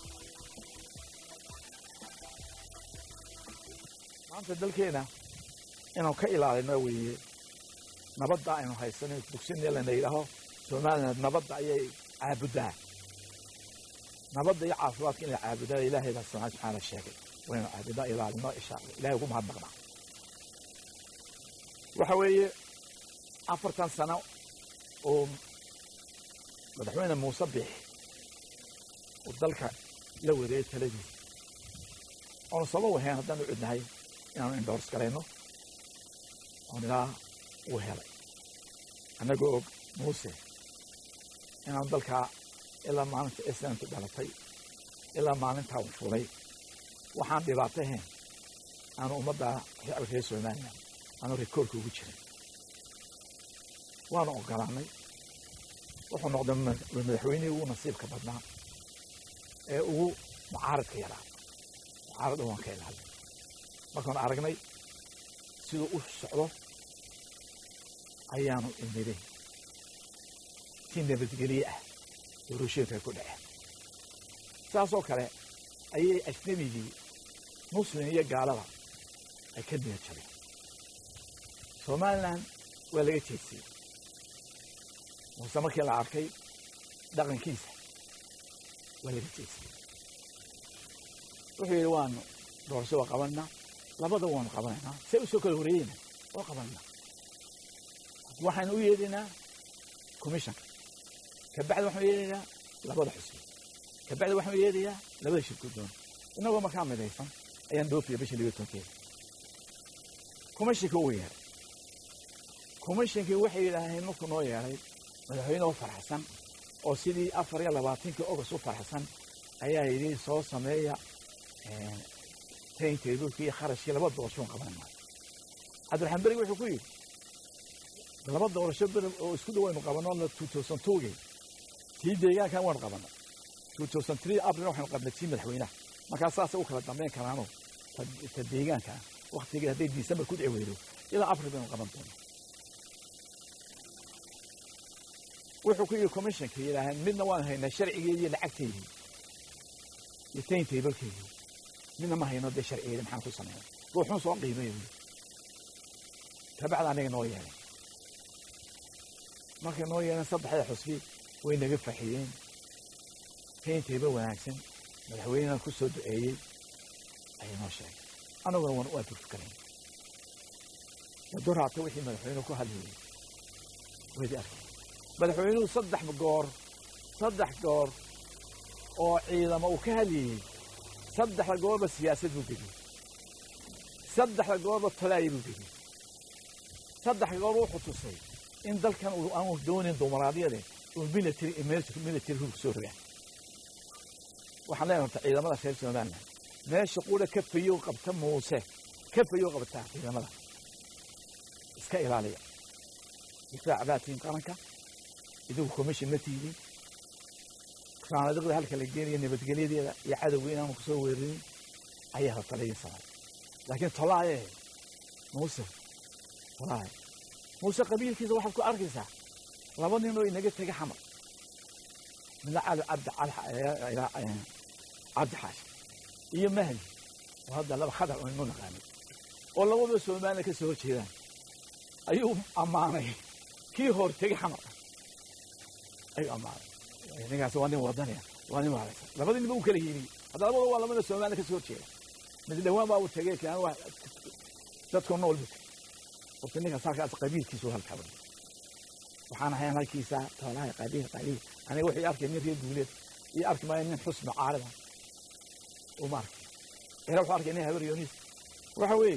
maanta dalkeena inuu ka ilaalino weeye nabadda aynu haysano dugsiga la neeyaho Somaliland nabadda ayay caabudaa nabadda iyo caafimaadka in la caabudaa Ilaahay subhanahu wa sheegay waynu caabudaa ilaalino insha Allah Ilaahay ugu mahadnaqna waxa weeye 4 sano oo madaxweyne Muuse Bihi oo dalka la wareegay taladii oo sabab waxaan haddaan u cidnahay inaan endorse gareyno oo ilaa uu helay anagoo Muuse inaan dalkaa ilaa maalinta islaamku dhalatay ilaa maalintaa u fulay waxaan dhibaato ahayn aanu ummadda reer Soomaaliya aanu rikoorka ugu jirin waanu ogolaanay wuxuu noqday madaxweynihii ugu nasiibka badnaa ee ugu mucaaradka yaraa mucaarada waan ka ilaalin markaan aragnay siduu u socdo ayaanu imiday si nabadgelye ah doorashooyinka ku dhaceen saasoo kale ayay ajnabigii muslim iyo gaalada ay ka niyad jabeen Somaliland waa laga jeestay muuse markii la arkay dhaqankiisa waa laga jeestay wuxuu yidhi waanu doorasho waa qabanaa labada waanu qabanaynaa say u soo kala horeeyeyna waa qabanaa waxaanu u yeedhinaa commissionka kabacdi waxaanu yeedhinaa labada xusbi kabacdi waxaanu yeedhayaa labada shirkudoon inagoo markaa midaysan ayaan dhoofiya bisha 12 commissionka uu yeeray commissionkii waxay yidhaaheen markuu noo yeeray madaxweyne oo faraxsan oo sidii 24 August u faraxsan ayaa yidhi soo sameeya taynteedukii kharashkii laba doorasho qabanayna Cabdiraxmaan Bari wuxuu ku yidhi laba doorasho oo isku dhawaynu qabano 2002 tii deegaankan waan qabanay 2003 April waxaan qabnay tii madaxweynaha markaa saas u kala dambeyn karaano ta deegaanka waqtiga hadday December ku dhaweydo ilaa April baynu qaban doonaa wuxuu ku yidhi commissionka yidhaaheen midna waan haynaa sharcigeedii iyo lacagteedii iyo taynteedulkeedii midna ma hayno dee sharcigeedii maxaan ku sameynaa ruuxun soo qiimeeyo kabacdi aniga noo yeelay markay noo yeeleen saddexda xusbi way naga faxiyeen taynteeba wanaagsan madaxweynaha ku soo duceeyey ayay noo sheegay anaguna waan u adurfkarayn doraata wixii madaxweynuhu ku hadlayay waydi arkay madaxweynuhu saddex goor oo ciidamo uu ka hadlayay saddexda goorba siyaasad buu geliyey saddexda goorba talaaya buu geliyey saddex goor wuxuu tusay in dalkan uu aanu doonin dumaraadiyade uu military hub soo rogaa waxaan leenahay ciidamada reer Soomaaliya meesha quula ka fayo qabta muuse ka fayo qabta ciidamada iska ilaaliya difaac baatiin qaranka iduu commission ma tiidin kaanadada halka la geeyay nabadgelyada iyo cadawga inaanu ku soo weerarin ayaa taliyay laakiin talaaye muuse qabiilkiisa waxaad ku arkaysaa laba nin oo inaga tagay xamar من عبد حاشم iyo mahdi hadda laba khadar oo inuu naqaan oo labada Soomaaliya ka soo jeedaan ayuu amaanay kii hor tagay xamar ay amaanay ninkaas waa nin wadaniya waa nin waalasa labada nin uu kala yiri hadda labada waa lamada Soomaaliya ka soo jeeda mid dhawaan baa uu tagay kaan wax dadku nool oo ninkaas halkaas qabiilkiisu halka bad waxaan ahayn halkiisa talaay qabiil aniga wixii arkay nin reer duuleed iyo arkay ma nin xusn caarada ومارك إذا وحرك إنها هبر يونيس وحوي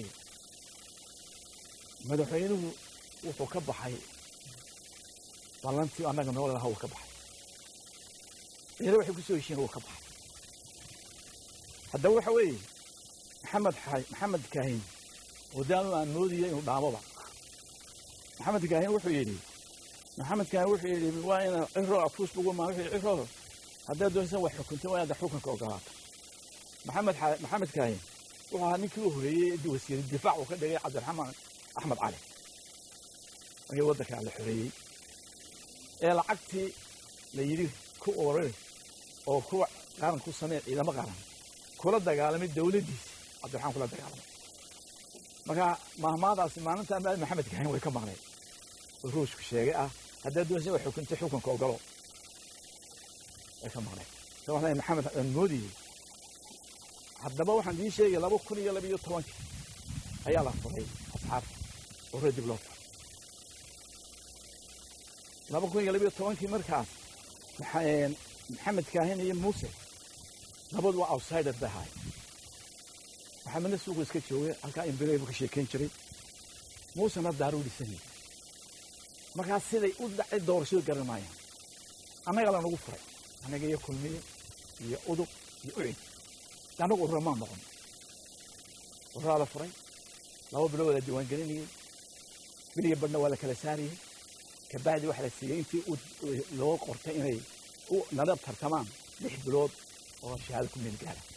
مدحينه وحكب حي والله أنت أنا جنوا له هو كبح إذا وحكي سوي شيء هو كبح هذا وحوي محمد كاهين ودانو عن نودي ودعمه محمد كاهين وحوي محمد كاهين وحوي وين إهرا فلوس بقول ما وحوي إهرا هذا دون سوى حكم توا هذا حكم كوكالات محمد كاين وهاني كله هري وزير الدفاع وكذا عبد الرحمن أحمد علي وهي ودك على الحرية العكتي ليري كوري أو كو قارن كل سنة إذا ما قارن كل الدجال من الدولة دي عبد الرحمن كل الدجال ما هذا سمعنا تام محمد كاين ويكمل عليه وروش كشيء هذا دون شيء حكم كوجلو ويكمل عليه سواء محمد النودي haddaba waxaan dii sheegay 2012 ayaa la furay asxaab oo reer diblood 2012 markaas maxamed kaahin iyo muuse labadu waa outsider bahay maxamed suuq iska joogay halka in biray ka sheekeyn jiray muuse na daaru dhisanay markaas siday u dhacay doorasho garanayaan annaga la nagu furay annaga iyo kulmiye iyo udub iyo ucid annagu ururamaan noqon ururaa la furay 2 bilood la diiwaangelinayay biliya badhna waa la kala saarayay kabacdi waxa la siiyey intii loo qortay inay nadab tartamaan 6 bilood oo shahaado ku meel gaara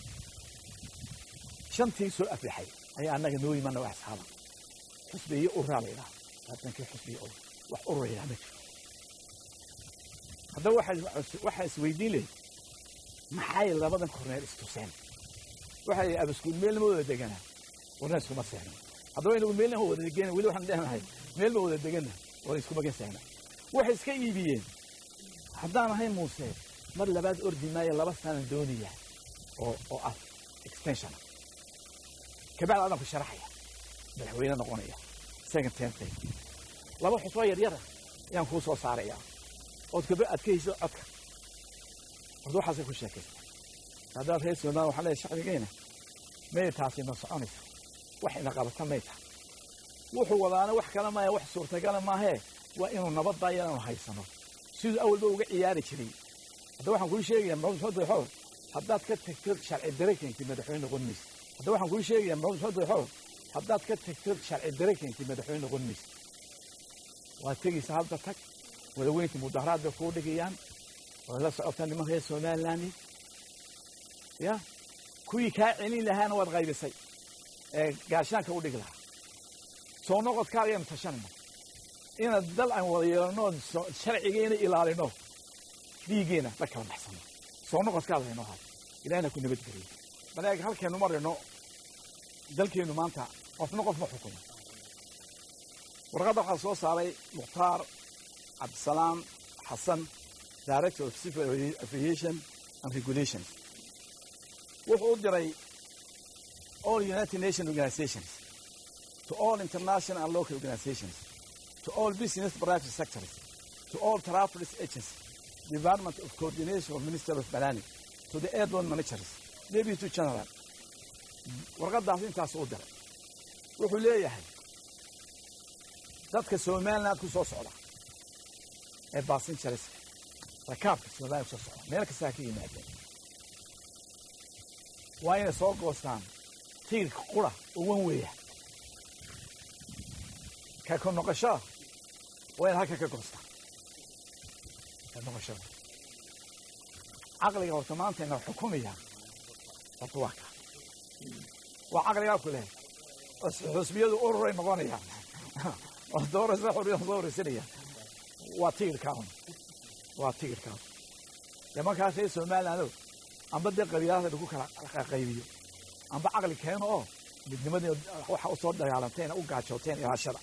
shantii soo aflaxay ayaa annaga noo yimaana wax asxaaba xusbiyo ururaa la yidhaha laakiin xusbiyo wax ururaya ma jiro haddaba waxaa isweydiin leh maxay labadan korneel istuseen waxay abaskuul meelna ma wada deganaa warna iskuma seexna haddaba inagu meelna wada degana weli waxaan dhehnahay meel ma wada degana warna iskuma seexna waxay iska iibiyeen haddaan ahay muuse mar labaad ordi maayo 2 sano doonaya oo ah extension kabacdi adan ku sharaxaya madaxweyne noqonaya second term laba xusoo yar yaan ku soo saaraya oo adkayso codka waxaas ku sheekaysta hadda reesona waxa la shaqadeena meetaasi ma soconaysa wax ina qabata meeta wuxuu wadaana wax kala ma wax suurtagal ma ahe waa inuu nabad daayaan haysano sidoo awalba uga ciyaari jiray hadda waxaan ku sheegayaa mawduuca xool haddaad ka tagto sharci dareenkii madaxweyne noqonaysa hadda waxaan ku sheegayaa mawduuca xool haddaad ka tagto sharci dareenkii madaxweyne noqonaysa waa tegaysa halka tag wada weynta mudaharaad ku dhigayaan wala socodka nimanka Soomaaliland ya kuwii ka celin lahaana wad qaybisay gaashaanka u dhigla soo noqodkaaga imtixaanna in dal aan wada yeelano sharcigeena ilaalino dhiigeena la kala baxsano soo noqodkaaga inoo had ilaahna ku nabad geliyo banaag halkeenu marino dalkeenu maanta qofna qof ma xukumo warqadda waxa soo saaray Mukhtaar Abdisalaam Hassan Director of Civil Aviation and Regulations wuxuu diray all United Nations organizations to all international and local organizations to all business private sectors to all travel agencies Department of Coordination of Minister of Planning to the airborne managers maybe to general warqadaas intaas u diray wuxuu leeyahay dadka Soomaaliland ku soo socda ee passengers rakaabka Soomaaliland ku soo socda meel kasta ka yimaadeen waa inay soo goostaan tiirka qura oo wan weeya ka ku noqosho waa in halka ka goostaan ka noqosho aqliga oo maanta inuu xukumiya fatwaka waa aqliga ku leh xusbiyadu ururay noqonayaan oo doorasho xorriyad doorashanaya waa tiirka nimankaas ee Soomaaliland amba de qabiilada lagu kala qaybiyo amba aqli keeno oo midnimadii waxa u soo dagaalanteen u gaajooteen ilaashada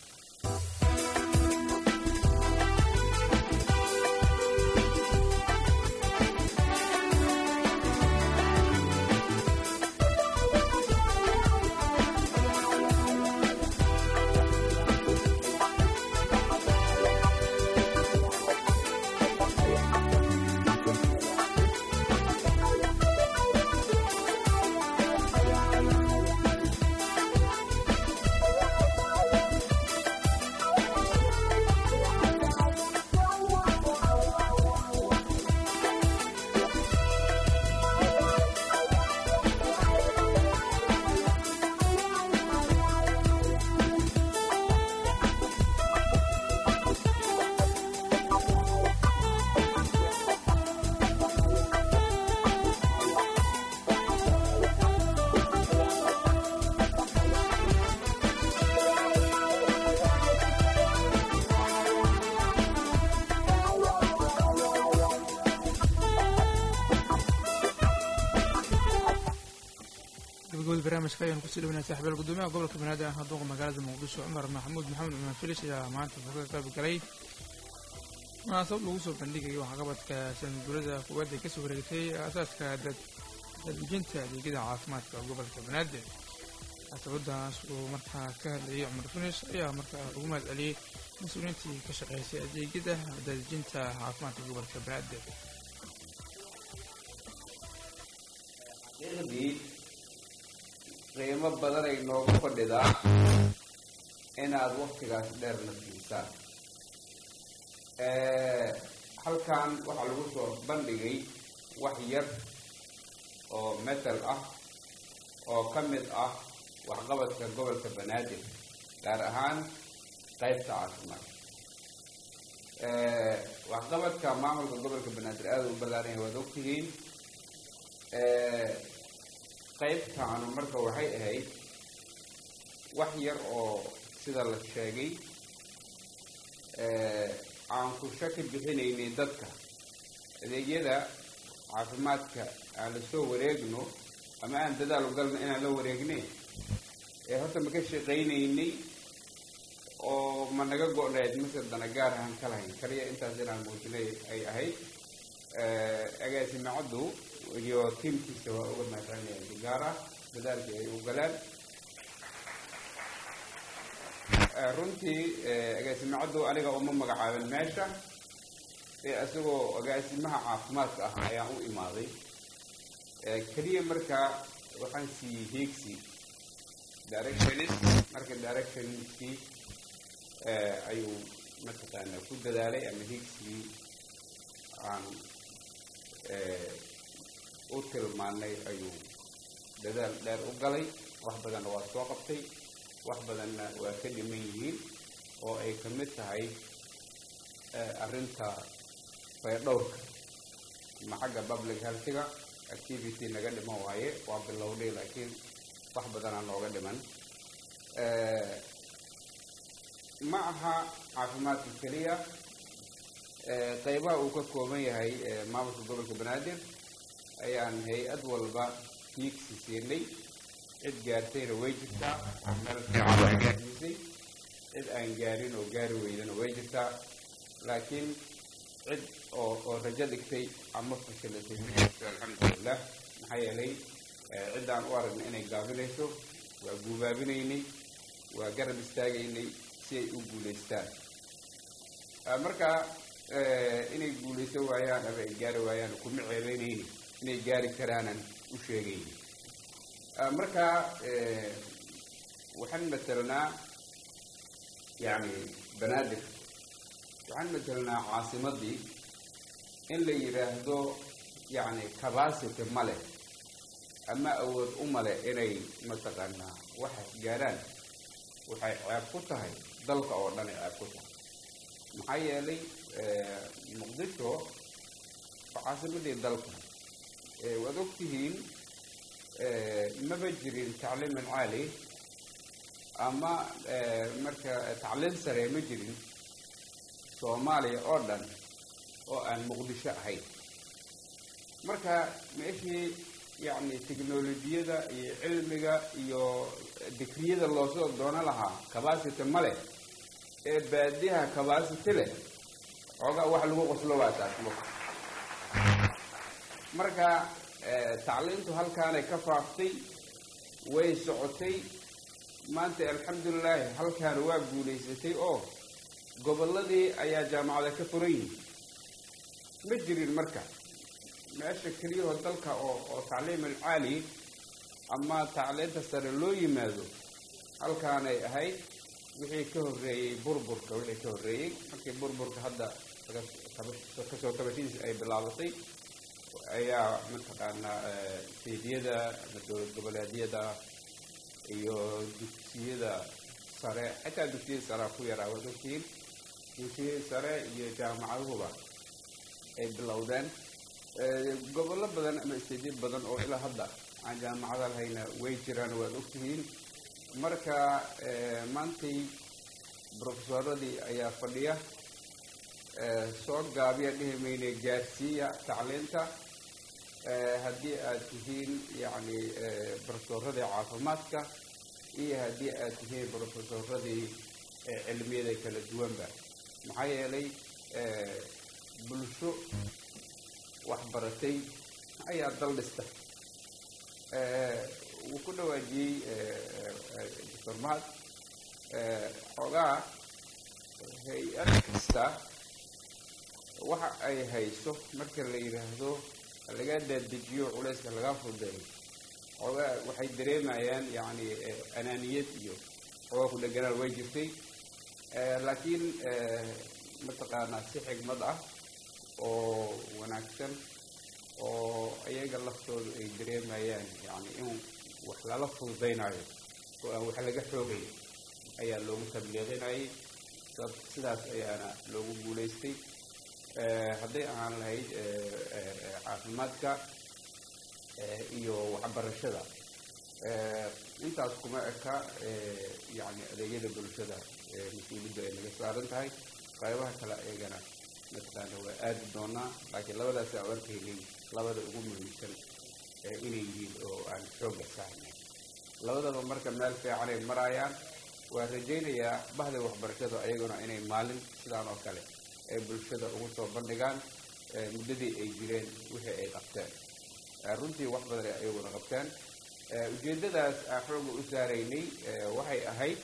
barnaamijka ayaan ku sii dhawaynaa saaxiibayaal gudoomiyaha gobolka banaadir ah duqa magaalada muqdisho cumar maxamuud cumar filish ayaa maanta wuxuu ka qayb galay munaasabad lagu soo bandhigayay waxqabadka sanadguurada koowaad ee kasoo wareegtay aasaaska dadejinta adeegyada caafimaadka gobolka banaadir munaasabadaas uu markaa ka hadlayay cumar filish ayaa markaa ugu mahad celiyey mas-uuliyiintii ka shaqeysay adeegyada dadejinta caafimaadka gobolka banaadir qiimo badan ay noogu fadhidaa inaad waqtigaas dheerna siisaan halkan waxaa lagu soo bandhigay wax yar oo metal ah oo ka mid ah waxqabadka gobolka banaadir gaar ahaan qaybta caafimaadka. waxqabadka maamulka gobolka banaadir aada u ballaaran yahay waad ogtihiin. qaybtaanu marka waxay ahayd wax yar oo sida la sheegay aan ku shaki bixinaynin dadka adeegyada caafimaadka aan la soo wareegno ama aan dadaal u galno inaan la wareegne horta ma ka shaqaynaynay oo ma naga go-nayd mise dana gaar ahaan ka lahayn kaliya intaas inaan muujinay ay ahayd. agaasimacaddu iyo tiimkiisa waa uga mahadcelinaya si gaar ah dadaalkii ay u galeen. runtii agaasimacaddu aniga uma magacaabin meesha isagoo agaasimaha caafimaadka ah ayaan u imaaday. keliya markaa waxaan siiyey hiigsi directionist marka directionistkii ayuu mataqaana ku dadaalay ama hiigsigii aan u tilmaanay ayuu dadaal dheer u galay. wax badanna waa soo qabtay, wax badanna waa ka dhiman yihiin oo ay ka mid tahay arrinta faydhowrka ama xagga public healthiga activity naga dhiman waaye waa bilowday laakiin wax badanaa nooga dhiman. ma aha caafimaadka keliya qaybaha uu ka kooban yahay maamulka gobolka banaadir ayaan hay-ad walba hiigsi siinay. cid gaartayna way jirtaa, meel fiican wax gaarsiisay, cid aan gaarin oo gaari weydana way jirtaa, laakiin cid oo rajo dhigtay ama fashilatay alxamdulilah. maxaa yeelay ciddaan u aragna inay gaabinayso waa guubaabinaynay, waa garab istaagaynay si ay u guulaystaan. marka inay guulaysan waayaan ama ay gaari waayaan kuma ceebeynayni, inay gaari karaanan u sheegayni. marka waxaan matelnaa yani banaadir, waxaan matelnaa caasimadii in la yidhaahdo yani capacity ma leh ama awood u male inay mataqaanaa waxaas gaaraan. waxay ceeb ku tahay dalka oo dhan ay ceeb ku tahay. maxaa yeelay muqdisho waa caasimadii dalka. waad ogtihiin maba jirin tacliim caali ama marka tacliim sare ma jirin soomaaliya oo dhan oo aan muqdisho ahayn. marka meeshii yani technolojiyada iyo cilmiga iyo dikriyada loosoo doono lahaa capacity ma leh ee baadiyaha capacity leh xoogaa wax lagu qoslo waa taas. marka tacliintu halkaanay ka faaftay, way socotay. maanta alxamdulilaahi halkaana waa guulaysatay oo gobolladii ayaa jaamacada ka furan yihin. ma jirin marka meesha keliyahoo dalka oo tacliim alcaali ama tacliinta sare loo yimaado halkaanay ahayd. wixii ka horreeyey burburka wixii ka horreeyey markii burburka hadda kasoo kabashadiisa ay bilaabatay ayaa mataqaanaa seediyada ama dowlad goboleedyada iyo dugsiyada sare, xitaa dugsiyada sarea ku yaraa waad ogtihiin, dugsiyada sare iyo jaamacaduhuba ay bilowdeen. gobollo badan ama isteedyo badan oo ilaa hadda aan jaamacada lahayna way jiraan waad ogtihiin. marka maantay brofesoradii ayaa fadhiya, soo gaabiya dhihi mayne gaarsiiya tacliinta. haddii aad tihiin yani brofesoradii caafimaadka iyo haddii aad tihiin brofesoradii cilmiyada kala duwanba. maxaa yeelay bulsho waxbaratay ayaa dal dhista. wuu ku dhawaajiyey doctor mahad xoogaa hay-ad kasta waxa ay hayso marka la yidhaahdo laga dadejiyo culayska laga fudeeyo xoogaa waxay dareemayaan yani anaaniyad iyo xoogaa ku dheganaal way jirtay. laakiin mataqaanaa si xigmad ah oo wanaagsan oo iyaga laftoodu ay dareemayaan yani in wax lala fududaynayo oo aan wax laga xoogay ayaa loogu tabliiqinayay sidaas ayaana loogu guulaystay hadday ahaan lahayd caafimaadka iyo waxbarashada intaas kuma eka yani adeegyada bulshada mas-uuliyadda ay naga saaran tahay qaybaha kale iyagana mataqaana waa aadi doonaa laakiin labadaas aan arkaynay labada ugu muhiimsan inay yihiin oo aan xoogga saarnay labadaba marka meel fiicanay marayaan waa rajaynayaa bahda waxbarashada ayaguna inay maalin sidaan oo kale ay bulshada ugu soo bandhigaan muddadii ay jireen wixii ay qabteen runtii wax badan ay ayaguna qabteen ujeeddadaas aan xoogga u saaraynay waxay ahayd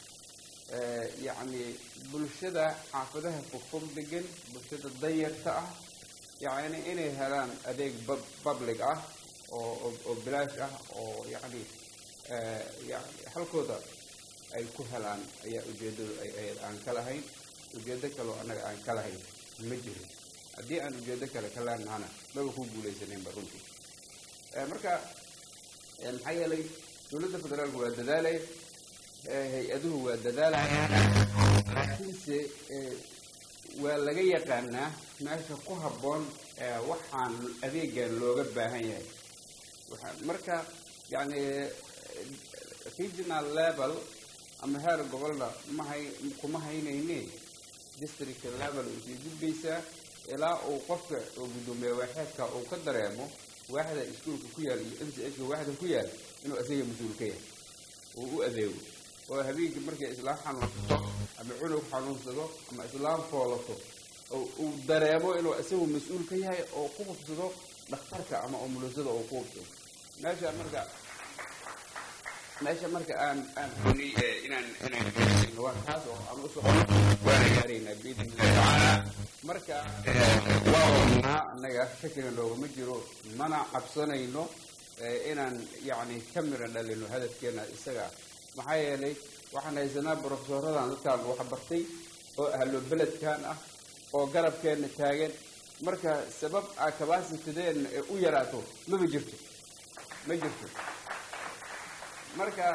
yacni bulshada xaafadaha fogfog degan bulshada danyarta ah yacni inay helaan adeeg public ah oo bilaash ah oo yacni yani halkooda ay ku helaan ayaa ujeeddadu ay ahayd aan ka lahayn ujeeddo kaloo annaga aan ka lahayn ma jirin haddii aan ujeeddo kale ka leenahana maba ku guulaysanaynba runtii marka maxaa yeelay dowladda federaalku waa dadaalay hay-aduhu waa dadaalaya laakiinse waa laga yaqaanaa meesha ku habboon waxaan adeegan looga baahan yahay marka yani regional level ama heer gobolna kuma haynayne district level usii gudbaysaa ilaa uu qofka oo guddoomiye waaxeedka uu ka dareemo waaxda iskuolka ku yaal iyo mchka waaxda ku yaal inuu isaga mas-uul ka yahay uu u adeego oo habeenkii markay islaam xanuunsato ama cunug xanuunsado ama islaam foolato oo uu dareemo inuu isagu mas-uul ka yahay oo ku hubsado dhakhtarka ama umulusada oo ku hubsado meesha marka aan inaan waa kaas oo aan u socono waana gaaraynaa biidnillahi tacaala marka waa wadnaa annaga shakina loogama jiro mana cabsanayno inaan yacni ka mira dhalino hadafkeena isaga maxaa yeelay waxaan haysanaa brofesoradan dadkaan wax bartay oo ahlo beledkan ah oo garabkeena taagan marka sabab aa kabasitadeen u yaraato ma jirto marka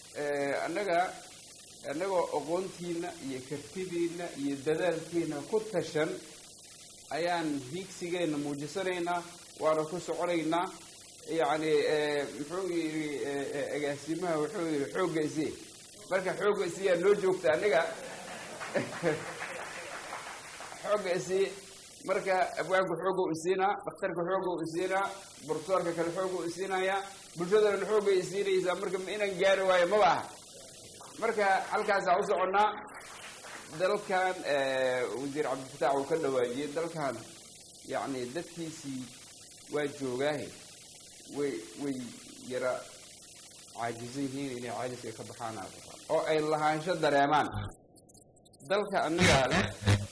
annagoo aqoontiina iyo kartidiina iyo dadaalkiina ku tashan ayaan hiigsigeena muujisanaynaa waana ku soconaynaa yacni muxuu yidhi agaasimaha wuxuu yidhi xoogga isii marka xoogga isiyaa noo joogta aniga xoogga isii marka abwaanku xoogga u isiinaa dhakhtarka xoogga u isiinaa brofesorka kale xoogga u isiinayaa bulshadana xoogga isiinaysaa marka inaan gaari waayo maba aha marka halkaasaa u soconnaa dalkan wasiir cabdilfataax uu ka dhawaajiyey dalkan yacni dadkiisii waa joogaahe way yara caajisan yihiin inay caajiska ka baxaan oo ay lahaansho dareemaan dalka annagaa leh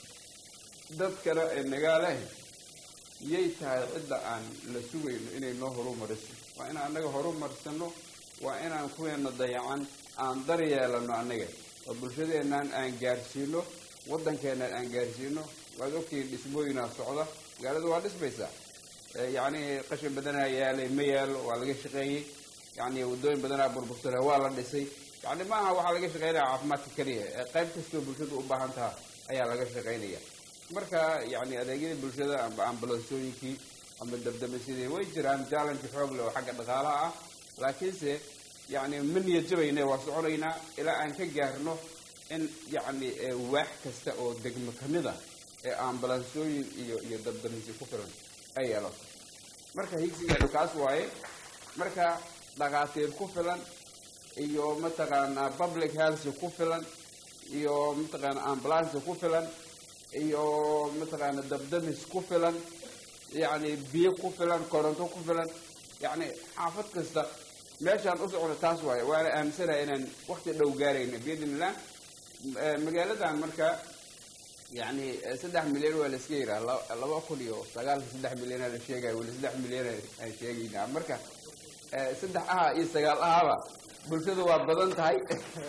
dadkana nagaa leh yay tahay cidda aan la sugayno inay noo horumariso waa inaan annaga horumarsano waa inaan kuweena dayacan aan daryeelano annaga oo bulshadeennan aan gaarsiino waddankeennan aan gaarsiino waad ogtihiin dhismooyinaa socda magaalada waa dhismaysaa yacni qashin badanaa yaalay ma yaalo waa laga shaqeeyey yacni waddooyin badanaa burbursana waa la dhisay yacni ma aha waxaa laga shaqeynaya caafimaadka keliya qayb kastoo bulshadu u baahan taha ayaa laga shaqeynaya marka yacni adeegyada bulshada amba ambulansooyinkii ama dabdamisyadii way jiraan challenge xoog leh oo xagga dhaqaalaha ah laakiinse yacni ma niyad jabayne waa soconaynaa ilaa aan ka gaarno in yacni waax kasta oo degmo kamida ee ambulansooyin iyo dabdamisyo ku filan ay yeelato marka higsigeenu kaas waaye marka dhakhaatiir ku filan iyo mataqaanaa public health ku filan iyo mataqaana ambulance ku filan iyo mataqaana dabdamis ku filan yacni biyo ku filan koronto ku filan yacni xaafad kasta meeshaan u socono taas waaye waana aaminsanahay inaan wakti dhow gaarayna biidnillah magaaladan marka yacni 3 milyan waa la iska yiraa 2009 3 milyan la sheegaya weli 3 milyan aan sheegaynaa marka 3 aha iyo 9 ahaba bulshadu waa badan tahay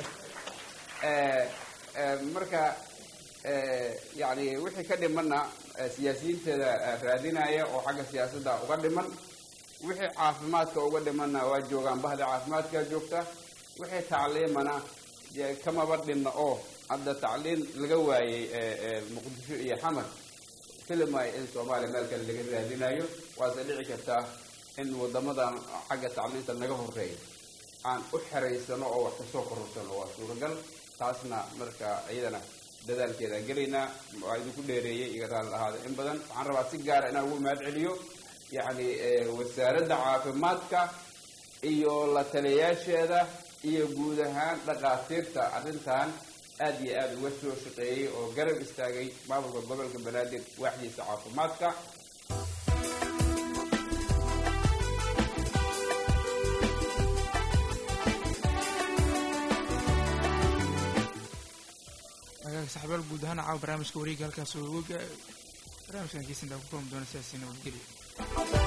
marka yacni wixii ka dhimana siyaasiyiinteeda raadinaya oo xagga siyaasadda uga dhiman wixii caafimaadka uga dhimanna waa joogaan bahda caafimaadka joogta wixii tacliimana kamaba dhinna oo hadda tacliin laga waayey muqdisho iyo xamar filimaayo in soomaaliya meel kale laga raadinayo waase dhici kartaa in waddamadan xagga tacliinta naga horreeya aan u xeraysano oo wax kasoo korursano waa suuragal taasna marka iyadana dadaalkeedaan gelaynaa waa idinku dheereeyey iga raali ahaada in badan waxaan rabaa si gaara inaan ugu mahad celiyo yacni wasaaradda caafimaadka iyo la taliyayaasheeda iyo guud ahaan dhakhaatiirta arrintan aad iyo aad uga soo shaqeeyey oo garab istaagay maamulka gobolka banaadir waaxdiisa caafimaadka saxaabyaal guud ahaan caawa barnaamijka wareega halkaas oo barnaamijkan geesintaa ku kulmi doona sidaasi nabadgelyo